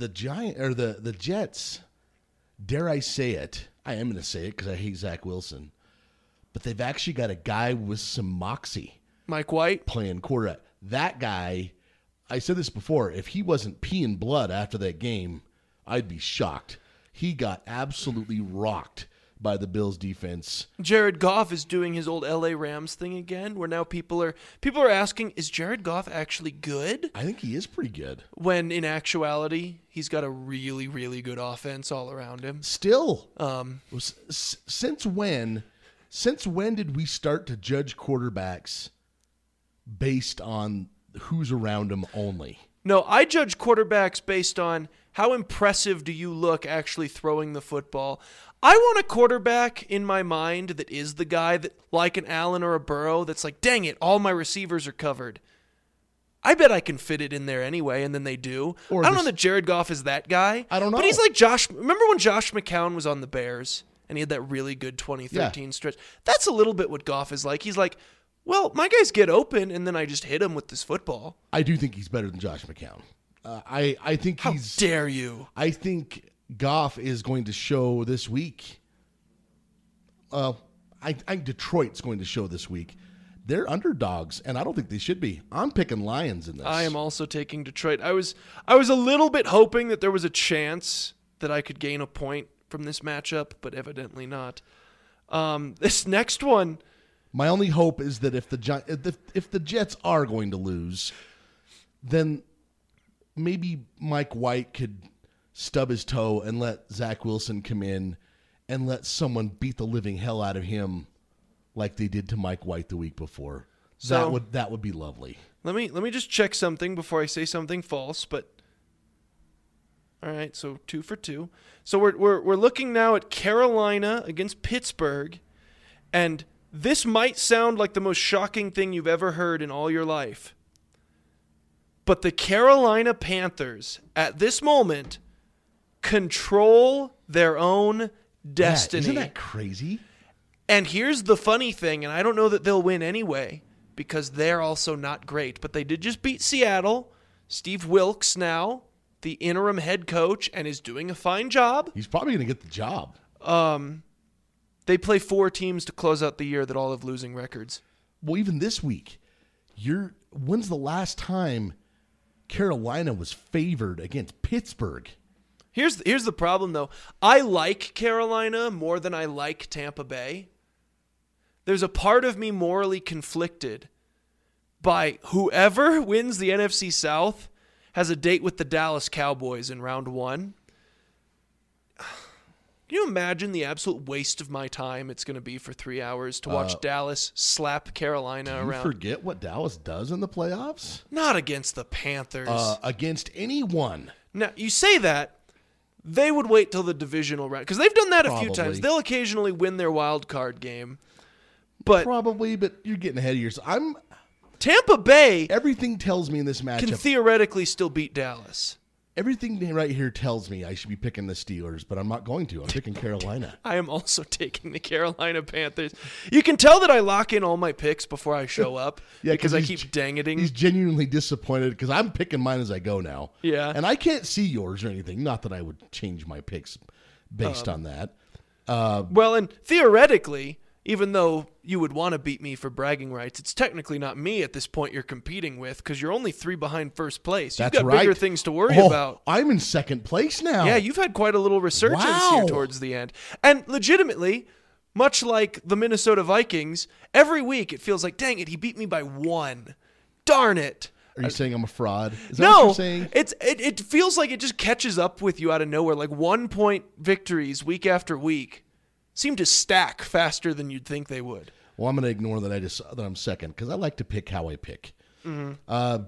The Jets, dare I say it? I am going to say it because I hate Zach Wilson, but they've actually got a guy with some moxie Mike White. playing quarterback. That guy, I said this before, if he wasn't peeing blood after that game, I'd be shocked. He got absolutely rocked by the Bills defense. Jared Goff is doing his old LA Rams thing again, where now people are asking, is Jared Goff actually good? I think he is pretty good. When in actuality, he's got a really, really good offense all around him. Still, since when did we start to judge quarterbacks based on who's around them only? No, I judge quarterbacks based on how impressive do you look actually throwing the football. I want a quarterback in my mind that is the guy that, like an Allen or a Burrow, that's like, dang it, all my receivers are covered. I bet I can fit it in there anyway, and then they do. Or I don't know this- that Jared Goff is that guy. I don't know. But he's like Josh. Remember when Josh McCown was on the Bears, and he had that really good 2013 stretch? That's a little bit what Goff is like. He's like, well, my guys get open, and then I just hit him with this football. I do think he's better than Josh McCown. I think How he's. dare you? I think Goff is going to show this week. I think Detroit's going to show this week. They're underdogs, and I don't think they should be. I'm picking Lions in this. I am also taking Detroit. I was a little bit hoping that there was a chance that I could gain a point from this matchup, but evidently not. This next one, My only hope is that if the Jets are going to lose, then maybe Mike White could stub his toe and let Zach Wilson come in and let someone beat the living hell out of him like they did to Mike White the week before. So- that would be lovely. let me just check something before I say something false, but all right, so 2 for 2. So we're looking now at Carolina against Pittsburgh, and this might sound like the most shocking thing you've ever heard in all your life. But the Carolina Panthers at this moment control their own destiny. Yeah, isn't that crazy? And here's the funny thing, and I don't know that they'll win anyway because they're also not great, but they did just beat Seattle. Steve Wilkes now, the interim head coach, and is doing a fine job. He's probably going to get the job. They play 4 teams to close out the year that all have losing records. Well, even this week, when's the last time Carolina was favored against Pittsburgh? Here's the problem, though. I like Carolina more than I like Tampa Bay. There's a part of me morally conflicted by whoever wins the NFC South has a date with the Dallas Cowboys in round 1. Can you imagine the absolute waste of my time it's going to be for 3 hours to watch Dallas slap Carolina You around? forget what Dallas does in the playoffs? Not against the Panthers. Against anyone. Now, you say that, they would wait till the divisional round, because they've done that a few Probably. times. They'll occasionally win their wild card game. But Probably, but you're getting ahead of yourself. Tampa Bay Everything tells me in this can matchup. theoretically still beat Dallas. Everything right here tells me I should be picking the Steelers, but I'm not going to. I'm picking Carolina. I am also taking the Carolina Panthers. You can tell that I lock in all my picks before I show up Yeah, because I he's- keep dang-iting. He's genuinely disappointed because I'm picking mine as I go now. Yeah. And I can't see yours or anything. Not that I would change my picks based on that. Well, and theoretically, even though you would want to beat me for bragging rights, it's technically not me at this point you're competing with because you're only 3 behind first place. You've That's got right. bigger things to worry Oh, about. I'm in second place now. Yeah, you've had quite a little resurgence Wow. here towards the end. And legitimately, much like the Minnesota Vikings, every week it feels like, dang it, he beat me by 1. Darn it. Are you saying I'm a fraud? Is that what No, you're saying? it feels like it just catches up with you out of nowhere. Like 1-point victories week after week seem to stack faster than you'd think they would. Well, I'm going to ignore that I'm second because I like to pick how I pick. Now,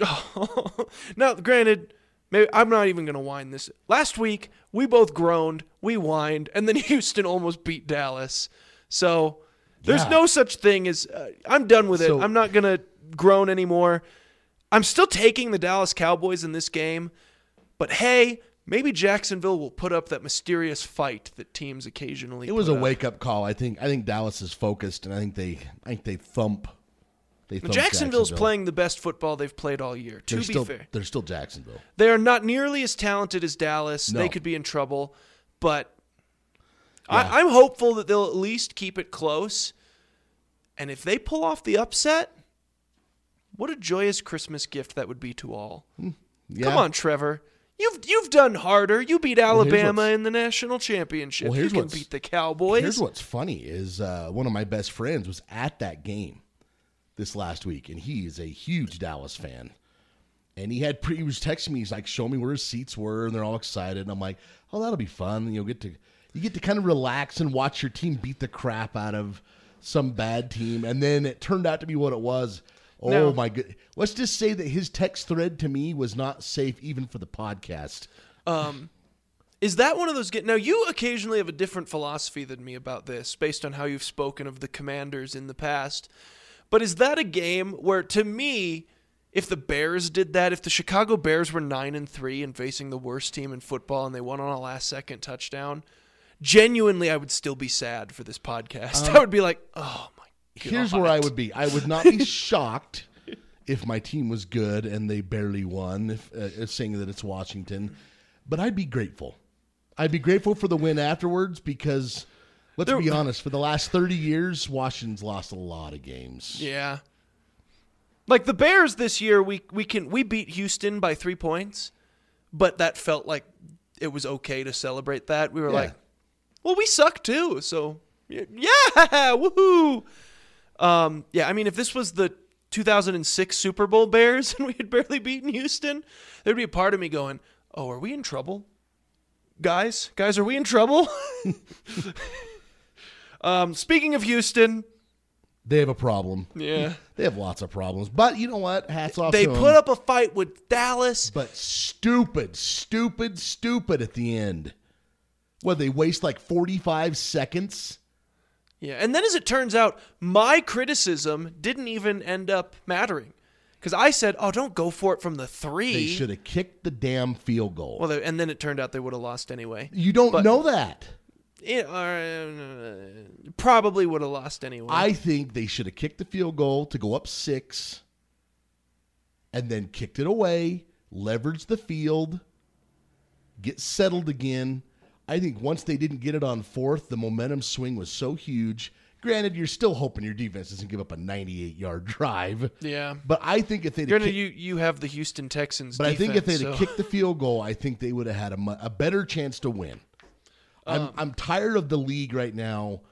granted, maybe I'm not even going to whine this. Last week, we both groaned, we whined, and then Houston almost beat Dallas. So there's Yeah. no such thing as I'm done with it. So- I'm not going to groan anymore. I'm still taking the Dallas Cowboys in this game, but hey, maybe Jacksonville will put up that mysterious fight that teams occasionally It was put a up. wake-up call. I think Dallas is focused, and I think they thump. They thump Jacksonville's Jacksonville. playing the best football they've played all year, to be fair. They're still Jacksonville. They are not nearly as talented as Dallas. No. They could be in trouble, but Yeah. I'm hopeful that they'll at least keep it close. And if they pull off the upset, what a joyous Christmas gift that would be to all. Yeah. Come on, Trevor. You've done harder. You beat Alabama what's- in the national championship. Well, You here's can what's- beat the Cowboys. Here's what's funny is one of my best friends was at that game this last week, and he is a huge Dallas fan. And he was texting me. He's like, "Show me where his seats were," and they're all excited. And I'm like, "Oh, that'll be fun. You get to kind of relax and watch your team beat the crap out of some bad team." And then it turned out to be what it was. Oh No. my good! Let's just say that his text thread to me was not safe even for the podcast. Is that one of those Now, you occasionally have a different philosophy than me about this, based on how you've spoken of the Commanders in the past. But is that a game where, to me, if the Bears did that, if the Chicago Bears were 9-3 and facing the worst team in football and they won on a last-second touchdown, genuinely, I would still be sad for this podcast. I would be like, oh, my God. Here's where I would be. I would not be shocked if my team was good and they barely won, saying that it's Washington. But I'd be grateful. I'd be grateful for the win afterwards because, let's be honest, for the last 30 years, Washington's lost a lot of games. Yeah. Like the Bears this year, we beat Houston by 3 points, but that felt like it was okay to celebrate that. We were like, well, we suck too, so yeah, woohoo! Yeah, I mean, if this was the 2006 Super Bowl Bears and we had barely beaten Houston, there'd be a part of me going, oh, are we in trouble? Guys, are we in trouble? Speaking of Houston, they have a problem. Yeah. They have lots of problems. But you know what? Hats off they to them. put up a fight with Dallas. But stupid at the end. What, they waste like 45 seconds? Yeah, and then as it turns out, my criticism didn't even end up mattering. Because I said, oh, don't go for it from the 3. They should have kicked the damn field goal. Well, and then it turned out they would have lost anyway. You don't know that. Probably would have lost anyway. I think they should have kicked the field goal to go up 6 and then kicked it away, leveraged the field, get settled again. I think once they didn't get it on 4th, the momentum swing was so huge. Granted, you're still hoping your defense doesn't give up a 98-yard drive. Yeah. But I think if they'd you have the Houston Texans But defense, I think if they'd have kicked the field goal, I think they would have had a better chance to win. I'm tired of the league right now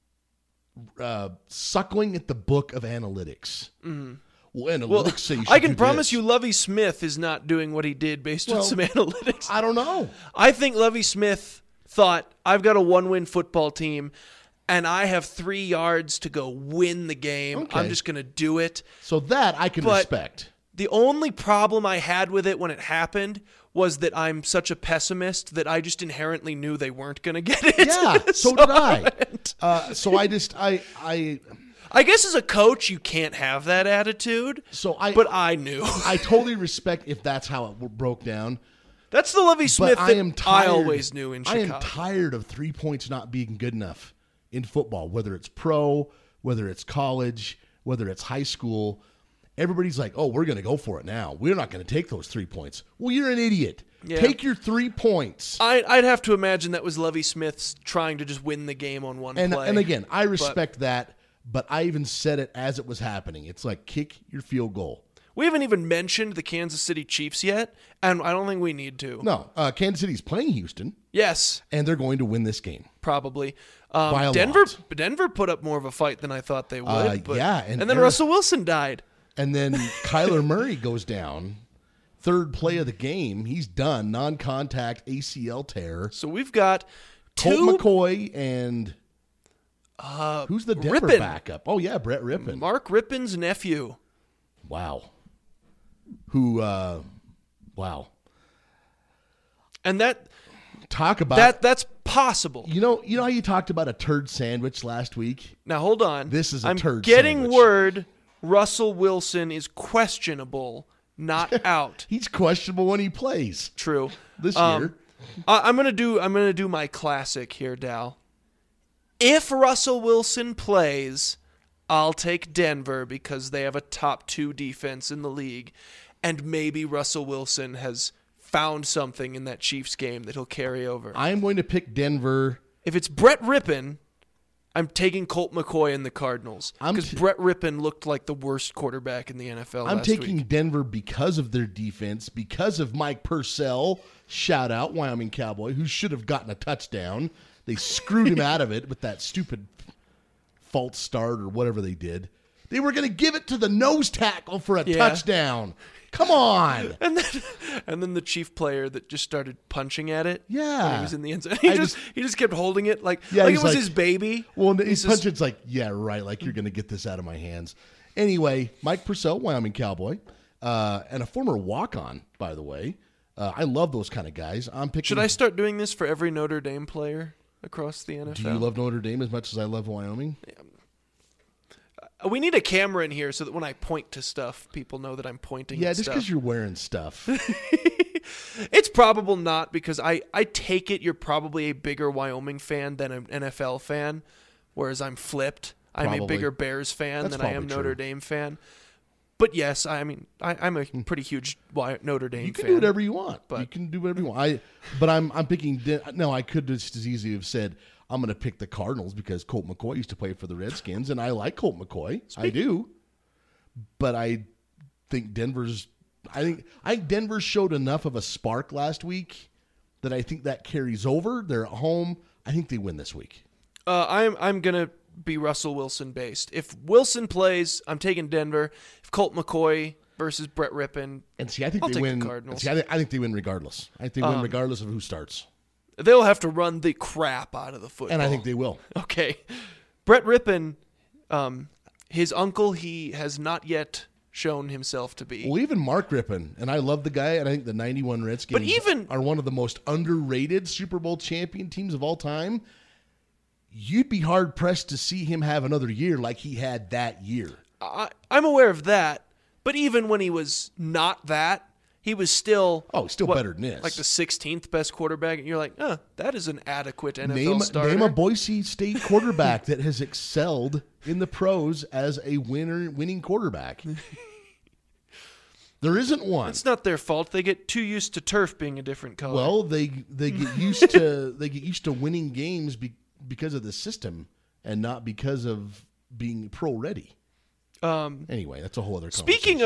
suckling at the book of analytics. Mm-hmm. Well, analytics say you should I can do promise this. you Lovie Smith is not doing what he did based on some analytics. I don't know. I think Lovie Smith thought, I've got a 1-win football team, and I have 3 yards to go win the game. Okay. I'm just going to do it. So that I can respect. The only problem I had with it when it happened was that I'm such a pessimist that I just inherently knew they weren't going to get it. Yeah, so did I. So I just I guess as a coach you can't have that attitude. But I knew. I totally respect if that's how it broke down. That's the Lovie Smith that I tired, always knew in Chicago. I am tired of 3 points not being good enough in football, whether it's pro, whether it's college, whether it's high school. Everybody's like, oh, we're going to go for it now. We're not going to take those 3 points. Well, you're an idiot. Yeah. Take your 3 points. I'd have to imagine that was Lovie Smith's trying to just win the game on one play. And again, I respect that, but I even said it as it was happening. It's like, kick your field goal. We haven't even mentioned the Kansas City Chiefs yet, and I don't think we need to. No, Kansas City's playing Houston. Yes. And they're going to win this game. Probably. By a Denver lot. put up more of a fight than I thought they would. Yeah. And then Russell Wilson died. And then Kyler Murray goes down. 3rd play of the game. He's done. Non-contact ACL tear. So we've got Colt McCoy and who's the Denver Rippon. backup? Oh, yeah, Brett Rippon. Mark Rippon's nephew. Wow. Wow. And that talk about that's possible. You know how you talked about a turd sandwich last week? Now hold on. This is a turd I'm getting sandwich. word Russell Wilson is questionable, not out. He's questionable when he plays. True. This year. I'm gonna do my classic here, Dal. If Russell Wilson plays, I'll take Denver because they have a top 2 defense in the league, and maybe Russell Wilson has found something in that Chiefs game that he'll carry over. I'm going to pick Denver. If it's Brett Rippon, I'm taking Colt McCoy and the Cardinals because Brett Rippon looked like the worst quarterback in the NFL I'm last taking week. Denver because of their defense, because of Mike Purcell, shout out, Wyoming Cowboy, who should have gotten a touchdown. They screwed him out of it with that stupid false start or whatever they did. They were going to give it to the nose tackle for a touchdown. Come on. And then the Chief player that just started punching at it. Yeah. When he was in the end zone. He just kept holding it like it was like, his baby. Well, he's punching. It's like, yeah, right. Like you're going to get this out of my hands. Anyway, Mike Purcell, Wyoming Cowboy, and a former walk-on, by the way. I love those kind of guys. I'm picking. Should I start doing this for every Notre Dame player across the NFL? Do you love Notre Dame as much as I love Wyoming? We need a camera in here so that when I point to stuff, people know that I'm pointing Yeah, at just stuff. because you're wearing stuff. It's probable not, because I take it you're probably a bigger Wyoming fan than an NFL fan, whereas I'm flipped. I'm a Probably. bigger Bears fan That's than I am probably Notre true. Dame fan. But yes, I'm a pretty huge Notre Dame fan. You can do whatever you want. but- You can do whatever you want. But I'm picking. No, I could just as easily have said I'm going to pick the Cardinals because Colt McCoy used to play for the Redskins, and I like Colt McCoy. I do. But I think Denver's. I think Denver showed enough of a spark last week that I think that carries over. They're at home. I think they win this week. I'm gonna be Russell Wilson based. If Wilson plays, I'm taking Denver. If Colt McCoy versus Brett Rippon, And see, I think I'll they take the win. Cardinals. See, I think they win regardless. I think they win regardless of who starts, they'll have to run the crap out of the football. and I think they will. Okay. Brett Rippon, his uncle, he has not yet shown himself to be. Well, even Mark Rippon, and I love the guy, and I think the 91 Redskins But even- are one of the most underrated Super Bowl champion teams of all time. You'd be hard-pressed to see him have another year like he had that year. I'm aware of that, but even when he was not that, he was still Still better than this. like the 16th best quarterback, and you're like, that is an adequate NFL starter. Name a Boise State quarterback that has excelled in the pros as a winning quarterback. There isn't one. It's not their fault. They get too used to turf being a different color. Well, they get used to winning games because of the system and not because of being pro ready. Anyway, that's a whole other conversation. Speaking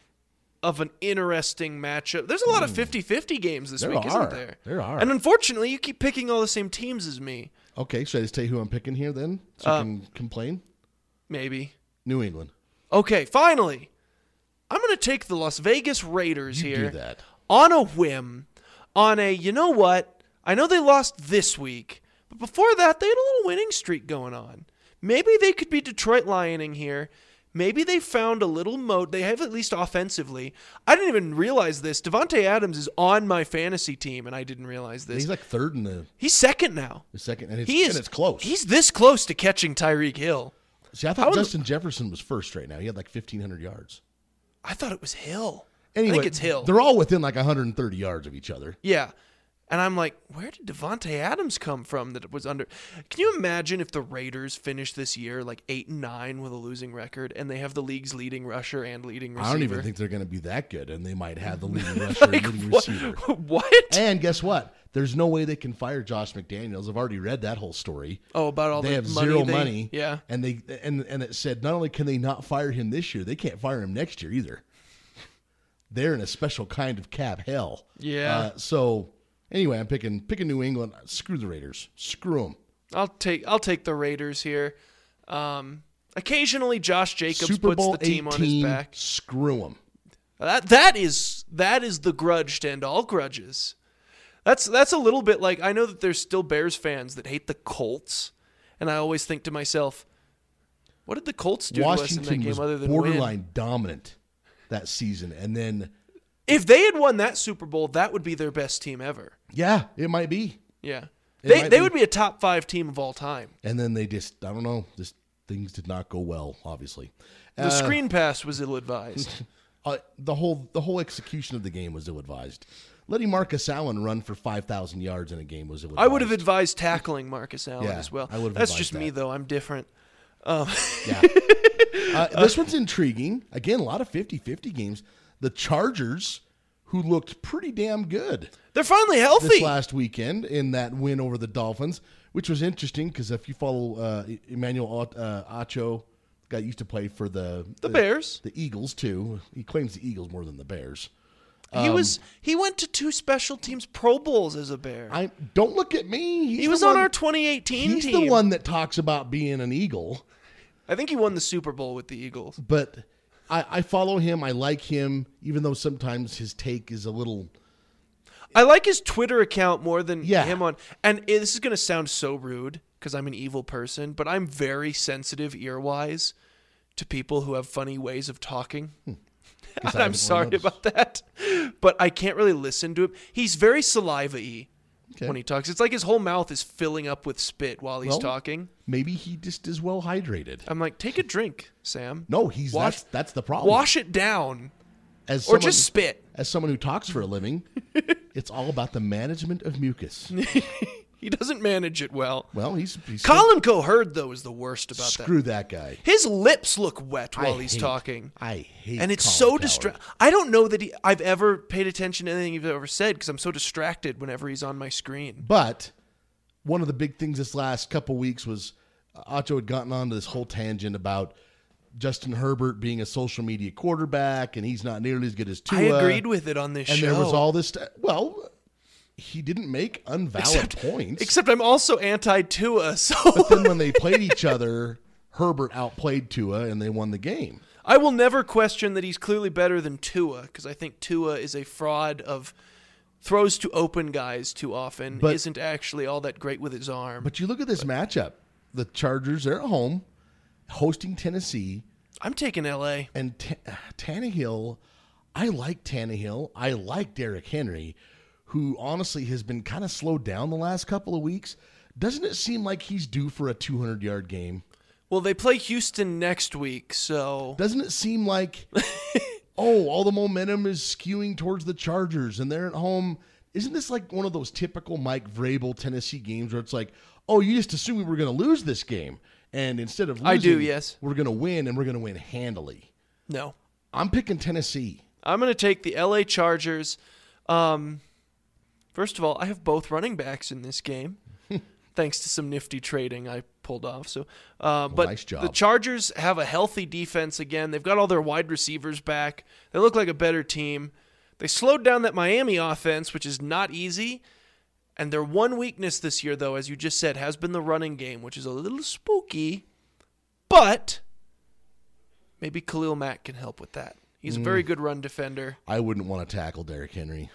of an interesting matchup, there's a lot of 50-50 games this week, isn't there? There are. And unfortunately, you keep picking all the same teams as me. Okay, should I just tell you who I'm picking here then? So you can complain? Maybe. New England. Okay, finally. I'm going to take the Las Vegas Raiders You here do that. on a whim, on a, you know what? I know they lost this week, but before that, they had a little winning streak going on. Maybe they could be Detroit Lioning here. Maybe they found a little moat. They have at least offensively. I didn't even realize this. Devontae Adams is on my fantasy team, and I didn't realize this. He's like third in the He's second now. second, and He is. it's close. He's this close to catching Tyreek Hill. See, I thought Justin Jefferson was first right now. He had like 1,500 yards. I thought it was Hill. Anyway, I think it's Hill. They're all within like 130 yards of each other. Yeah. And I'm like, where did Devontae Adams come from that it was under? Can you imagine if the Raiders finish this year like 8-9 with a losing record and they have the league's leading rusher and leading receiver? I don't even think they're going to be that good, and they might have the leading rusher and leading receiver. What? And guess what? There's no way they can fire Josh McDaniels. I've already read that whole story. Oh, about all They the have money zero money. Yeah. And it said not only can they not fire him this year, they can't fire him next year either. They're in a special kind of cap hell. Yeah. So anyway, I'm picking New England. Screw the Raiders. Screw them. I'll take the Raiders here. Occasionally Josh Jacobs Super puts Bowl the team 18, on his back. Screw them. That is the grudge to end all grudges. That's a little bit like, I know that there's still Bears fans that hate the Colts, and I always think to myself, what did the Colts do to us in that Washington game was other than borderline win? dominant that season, and then If they had won that Super Bowl, that would be their best team ever. yeah, it might be. Yeah, It they might they be. would be a top 5 team of all time. And then they just, I don't know, just things did not go well. Obviously, The screen pass was ill-advised. the whole execution of the game was ill-advised. Letting Marcus Allen run for 5,000 yards in a game was ill-advised. I would have advised tackling Marcus Allen Yeah, as well. I would have That's advised just me, that. though. I'm different. Yeah. This one's intriguing. Again, a lot of 50-50 games. The Chargers, who looked pretty damn good They're finally healthy. this last weekend in that win over the Dolphins, which was interesting because if you follow Emmanuel Acho, guy used to play for the Bears. the Eagles too. He claims the Eagles more than the Bears. He went to 2 special teams Pro Bowls as a Bear. I don't look at me. He was on our 2018 He's team. the one that talks about being an Eagle, I think he won the Super Bowl with the Eagles. but I follow him. I like him, even though sometimes his take is a little. I like his Twitter account more than Yeah. him on. And this is going to sound so rude because I'm an evil person, but I'm very sensitive ear-wise to people who have funny ways of talking. Guess I I'm haven't sorry noticed. about that, but I can't really listen to him. He's very saliva-y. Okay. when he talks. It's like his whole mouth is filling up with spit while he's Well, talking. Maybe he just is well hydrated. I'm like, take a drink, Sam. No, that's the problem. Wash it down. As Or someone, just spit. As someone who talks for a living, it's all about the management of mucus. He doesn't manage it well. Well, he's Colin Coherd, though, is the worst about that. screw that guy. His lips look wet while he's talking. I hate And it's Colin so Cowherd. distracting. I don't know that I've ever paid attention to anything he's ever said because I'm so distracted whenever he's on my screen. But one of the big things this last couple weeks was Acho had gotten onto this whole tangent about Justin Herbert being a social media quarterback, and he's not nearly as good as Tua. I agreed with it on this and show. there was all this. Well, he didn't make unvalid points. Except I'm also anti-Tua, so But then when they played each other, Herbert outplayed Tua, and they won the game. I will never question that he's clearly better than Tua because I think Tua is a fraud of throws to open guys too often, But- isn't actually all that great with his arm. But you look at this matchup. The Chargers, they're at home, hosting Tennessee. I'm taking L.A. And Tannehill, I like Tannehill. I like Derrick Henry, who honestly has been kind of slowed down the last couple of weeks. Doesn't it seem like he's due for a 200-yard game? Well, they play Houston next week, so Doesn't it seem like, all the momentum is skewing towards the Chargers, and they're at home? Isn't this like one of those typical Mike Vrabel Tennessee games where it's like, oh, you just assumed we were going to lose this game, and instead of losing, I do, yes. we're going to win, and we're going to win handily. no. I'm picking Tennessee. I'm going to take the L.A. Chargers. First of all, I have both running backs in this game, thanks to some nifty trading I pulled off. So, but nice job. the Chargers have a healthy defense again. They've got all their wide receivers back. They look like a better team. They slowed down that Miami offense, which is not easy. And their one weakness this year, though, as you just said, has been the running game, which is a little spooky. But maybe Khalil Mack can help with that. He's a very good run defender. I wouldn't want to tackle Derrick Henry.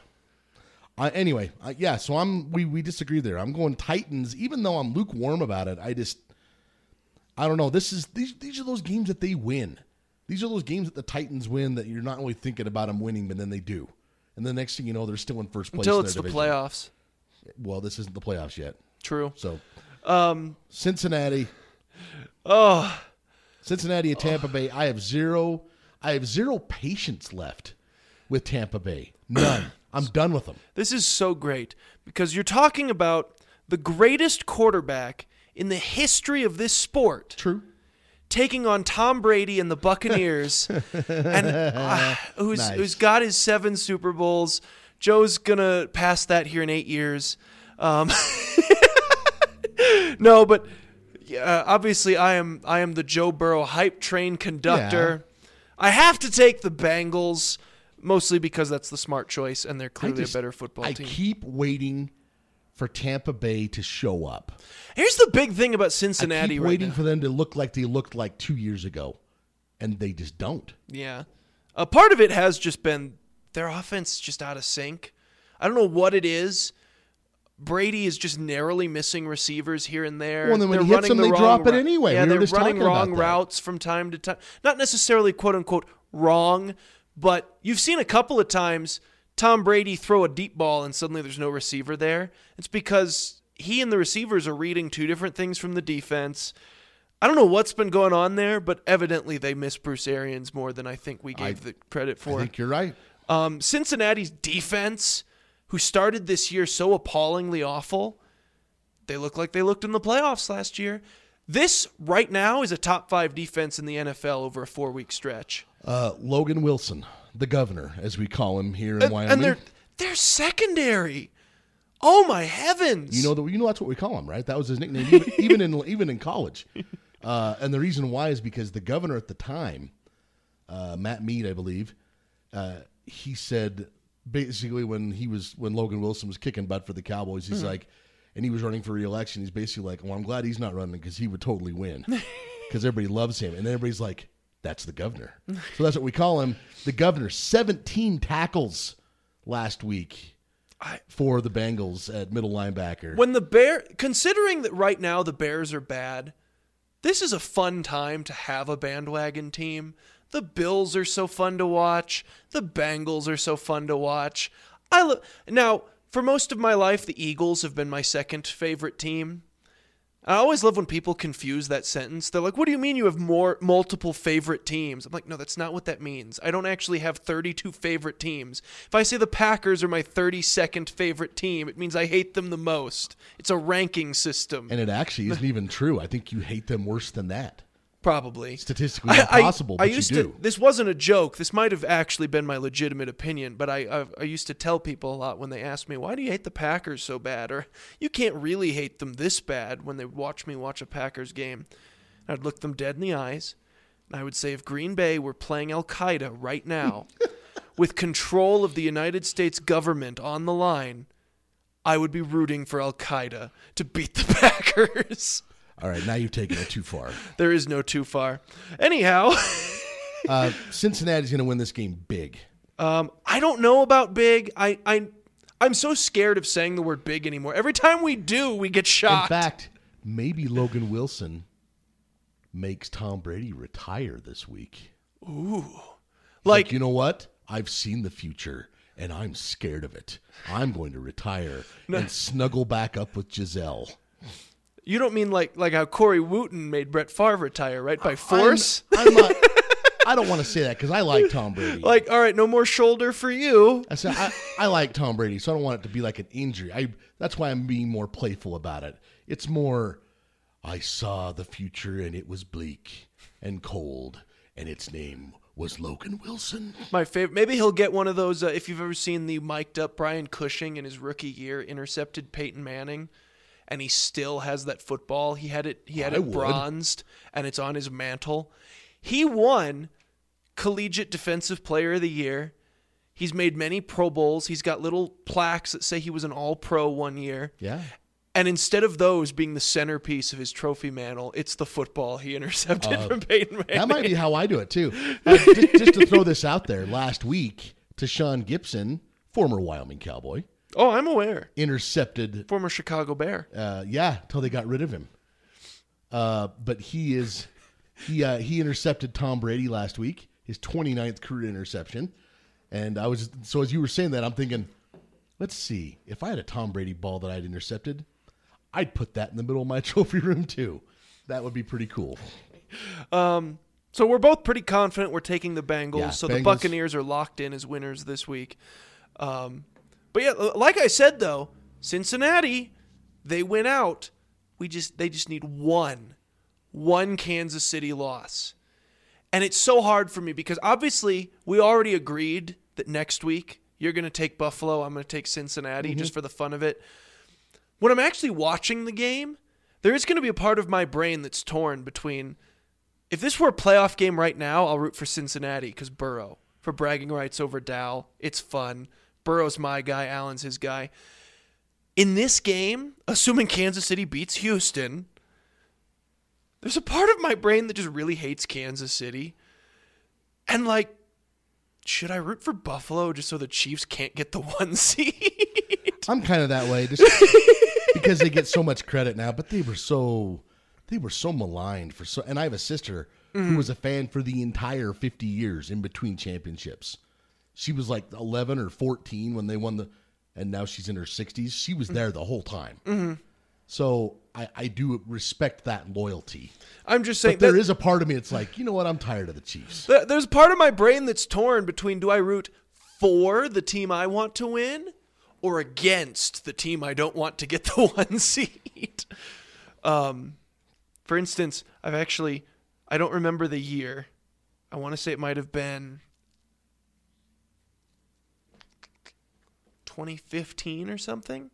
So we disagree there. I'm going Titans, even though I'm lukewarm about it. I don't know. These are those games that they win. These are those games that the Titans win that you're not really thinking about them winning, but then they do. And the next thing you know, they're still in first place Until in it's their the division. playoffs. Well, this isn't the playoffs yet. True. So, Cincinnati. Cincinnati and Tampa Bay. I have zero patience left with Tampa Bay. None. I'm done with them. This is so great because you're talking about the greatest quarterback in the history of this sport True. taking on Tom Brady and the Buccaneers, and who's got his 7 Super Bowls. Joe's gonna pass that here in 8 years. No, but obviously I am the Joe Burrow hype train conductor. Yeah. I have to take the Bengals, mostly because that's the smart choice, and they're clearly a better football team. I keep waiting for Tampa Bay to show up. Here's the big thing about I Cincinnati keep right waiting now. for them to look like they looked like 2 years ago, and they just don't. Yeah. A part of it has just been their offense just out of sync. I don't know what it is. Brady is just narrowly missing receivers here and there. Well, then when they're he hits running them, the they wrong drop it ro- anyway. Yeah, We were they're just running talking about wrong that. routes from time to time. Not necessarily quote unquote wrong, but you've seen a couple of times Tom Brady throw a deep ball and suddenly there's no receiver there. It's because he and the receivers are reading two different things from the defense. I don't know what's been going on there, but evidently they miss Bruce Arians more than I think we gave the credit I for. think you're right. Cincinnati's defense, who started this year so appallingly awful, they look like they looked in the playoffs last year. This, right now, is a top 5 defense in the NFL over a 4-week stretch. Logan Wilson, the governor, as we call him here in Wyoming. And they're secondary. Oh, my heavens. You know that's what we call him, right? That was his nickname, even in college. And the reason why is because the governor at the time, Matt Mead, I believe, he said basically when Logan Wilson was kicking butt for the Cowboys, he's like, and he was running for re-election, he's basically like, well, I'm glad he's not running because he would totally win because everybody loves him. And then everybody's like, that's the governor. So that's what we call him, the governor. 17 tackles last week for the Bengals at middle linebacker. When considering that right now the Bears are bad, this is a fun time to have a bandwagon team. The Bills are so fun to watch. The Bengals are so fun to watch. Now, for most of my life, the Eagles have been my second favorite team. I always love when people confuse that sentence. They're like, what do you mean you have multiple favorite teams? I'm like, no, that's not what that means. I don't actually have 32 favorite teams. If I say the Packers are my 32nd favorite team, it means I hate them the most. It's a ranking system. And it actually isn't even true. I think you hate them worse than that. Probably. Statistically impossible, but you do. This wasn't a joke. This might have actually been my legitimate opinion, but I used to tell people a lot when they asked me, why do you hate the Packers so bad? Or, you can't really hate them this bad, when they would watch me watch a Packers game. I'd look them dead in the eyes, and I would say, if Green Bay were playing Al-Qaeda right now, with control of the United States government on the line, I would be rooting for Al-Qaeda to beat the Packers. All right, now you've taken it too far. There is no too far. Anyhow. Cincinnati's going to win this game big. I don't know about big. I'm so scared of saying the word big anymore. Every time we do, we get shocked. In fact, maybe Logan Wilson makes Tom Brady retire this week. Ooh. Like, you know what? I've seen the future, and I'm scared of it. I'm going to retire and snuggle back up with Giselle. You don't mean like how Corey Wooten made Brett Favre retire, right? By force? I don't want to say that because I like Tom Brady. Like, all right, no more shoulder for you. I like Tom Brady, so I don't want it to be like an injury. That's why I'm being more playful about it. It's more, I saw the future and it was bleak and cold, and its name was Logan Wilson. My favorite. Maybe he'll get one of those, if you've ever seen the mic'd up Brian Cushing in his rookie year, intercepted Peyton Manning. And he still has that football. He had it bronzed, and it's on his mantle. He won Collegiate Defensive Player of the Year. He's made many Pro Bowls. He's got little plaques that say he was an All-Pro one year. Yeah. And instead of those being the centerpiece of his trophy mantle, it's the football he intercepted from Peyton Manning. That might be how I do it, too. Just to throw this out there, last week, Tashaun Gibson, former Wyoming Cowboy, Oh, I'm aware. intercepted. Former Chicago Bear. Till they got rid of him. But he intercepted Tom Brady last week, his 29th career interception. And as you were saying that, I'm thinking, let's see, if I had a Tom Brady ball that I'd intercepted, I'd put that in the middle of my trophy room too. That would be pretty cool. So we're both pretty confident we're taking the Bengals. Yeah, so Bengals. The Buccaneers are locked in as winners this week. But yeah, like I said though, Cincinnati, they win out. They just need one Kansas City loss. And it's so hard for me because obviously we already agreed that next week you're going to take Buffalo, I'm going to take Cincinnati just for the fun of it. When I'm actually watching the game, there is going to be a part of my brain that's torn between, if this were a playoff game right now, I'll root for Cincinnati because Burrow, for bragging rights over Dow. It's fun. Burrow's my guy. Allen's his guy. In this game, assuming Kansas City beats Houston, there's a part of my brain that just really hates Kansas City. And like, should I root for Buffalo just so the Chiefs can't get the 1 seed? I'm kind of that way just because they get so much credit now, but they were so maligned and I have a sister who was a fan for the entire 50 years in between championships. She was like 11 or 14 when they won and now she's in her 60s. She was there the whole time. Mm-hmm. So I do respect that loyalty. I'm just saying. But there is a part of me that's like, you know what? I'm tired of the Chiefs. There's part of my brain that's torn between, do I root for the team I want to win or against the team I don't want to get the 1 seed? For instance, I don't remember the year. I want to say it might have been 2015 or something.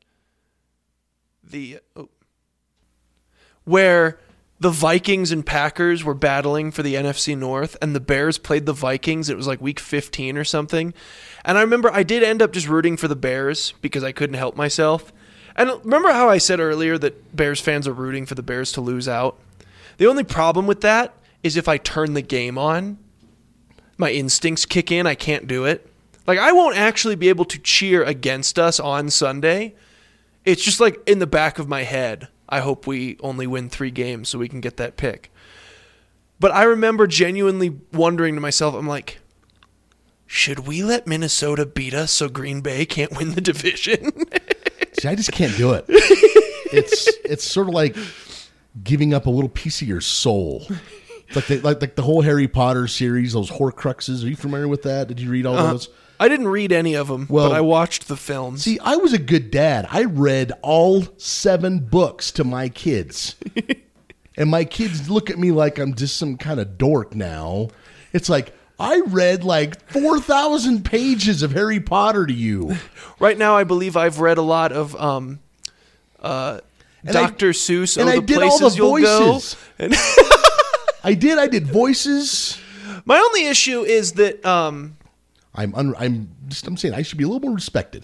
Where the Vikings and Packers were battling for the NFC North, and the Bears played the Vikings. It was like week 15 or something. And I remember I did end up just rooting for the Bears because I couldn't help myself. And remember how I said earlier that Bears fans are rooting for the Bears to lose out? The only problem with that is if I turn the game on, my instincts kick in. I can't do it. Like, I won't actually be able to cheer against us on Sunday. It's just like in the back of my head, I hope we only win 3 games so we can get that pick. But I remember genuinely wondering to myself, I'm like, should we let Minnesota beat us so Green Bay can't win the division? See, I just can't do it. It's sort of like giving up a little piece of your soul. It's like the whole Harry Potter series, those Horcruxes. Are you familiar with that? Did you read all those? I didn't read any of them, but I watched the films. See, I was a good dad. I read all 7 books to my kids. And my kids look at me like I'm just some kind of dork now. It's like, I read like 4,000 pages of Harry Potter to you. Right now, I believe I've read a lot of Dr. Seuss, and I the did places all the you'll voices. go. And I did voices. my only issue is that I'm saying I should be a little more respected.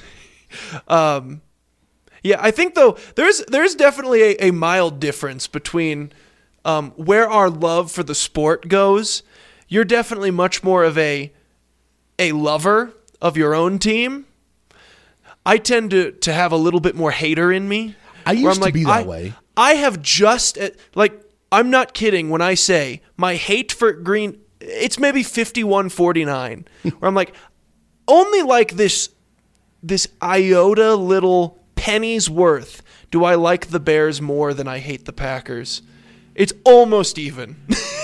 yeah, I think though there's definitely a mild difference between where our love for the sport goes. You're definitely much more of a lover of your own team. I tend to have a little bit more hater in me. I used to be that way. I have just I'm not kidding when I say my hate for Green. It's maybe 51-49, where I'm like, only like this iota little penny's worth do I like the Bears more than I hate the Packers. It's almost even.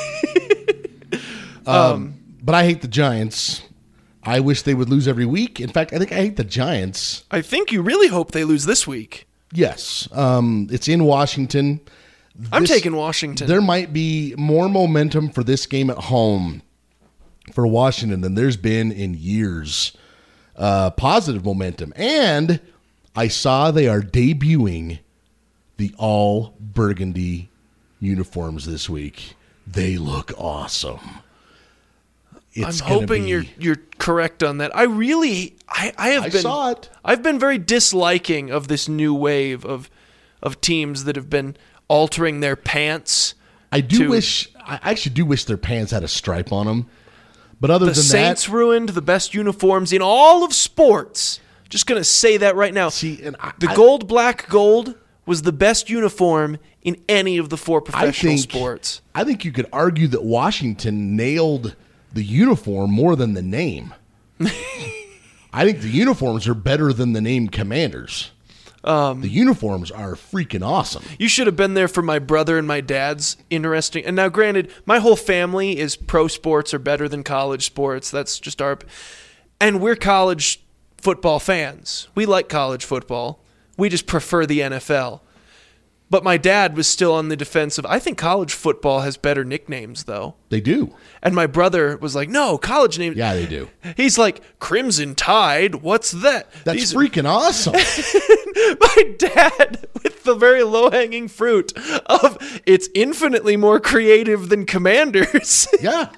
But I hate the Giants. I wish they would lose every week. In fact, I think I hate the Giants. I think you really hope they lose this week. Yes. It's in Washington. I'm taking Washington. There might be more momentum for this game at home for Washington than there's been in years. Positive momentum. And I saw they are debuting the all burgundy uniforms this week. They look awesome. I'm hoping you're correct on that. I saw it. I've been very disliking of this new wave of teams that have been altering their pants. I actually do wish their pants had a stripe on them. But other than that, the Saints ruined the best uniforms in all of sports. Just going to say that right now. See, and the gold, black, gold was the best uniform in any of the 4 professional sports. I think you could argue that Washington nailed the uniform more than the name. I think the uniforms are better than the name Commanders. The uniforms are freaking awesome. You should have been there for my brother and my dad's interesting. And now, granted, my whole family is pro sports are better than college sports. That's just and we're college football fans. We like college football. We just prefer the NFL. But my dad was still on the defense of, I think college football has better nicknames, though. They do. And my brother was like, no, college names. Yeah, they do. He's like, Crimson Tide? What's that? That's freaking awesome. My dad, with the very low-hanging fruit of, it's infinitely more creative than Commanders. Yeah.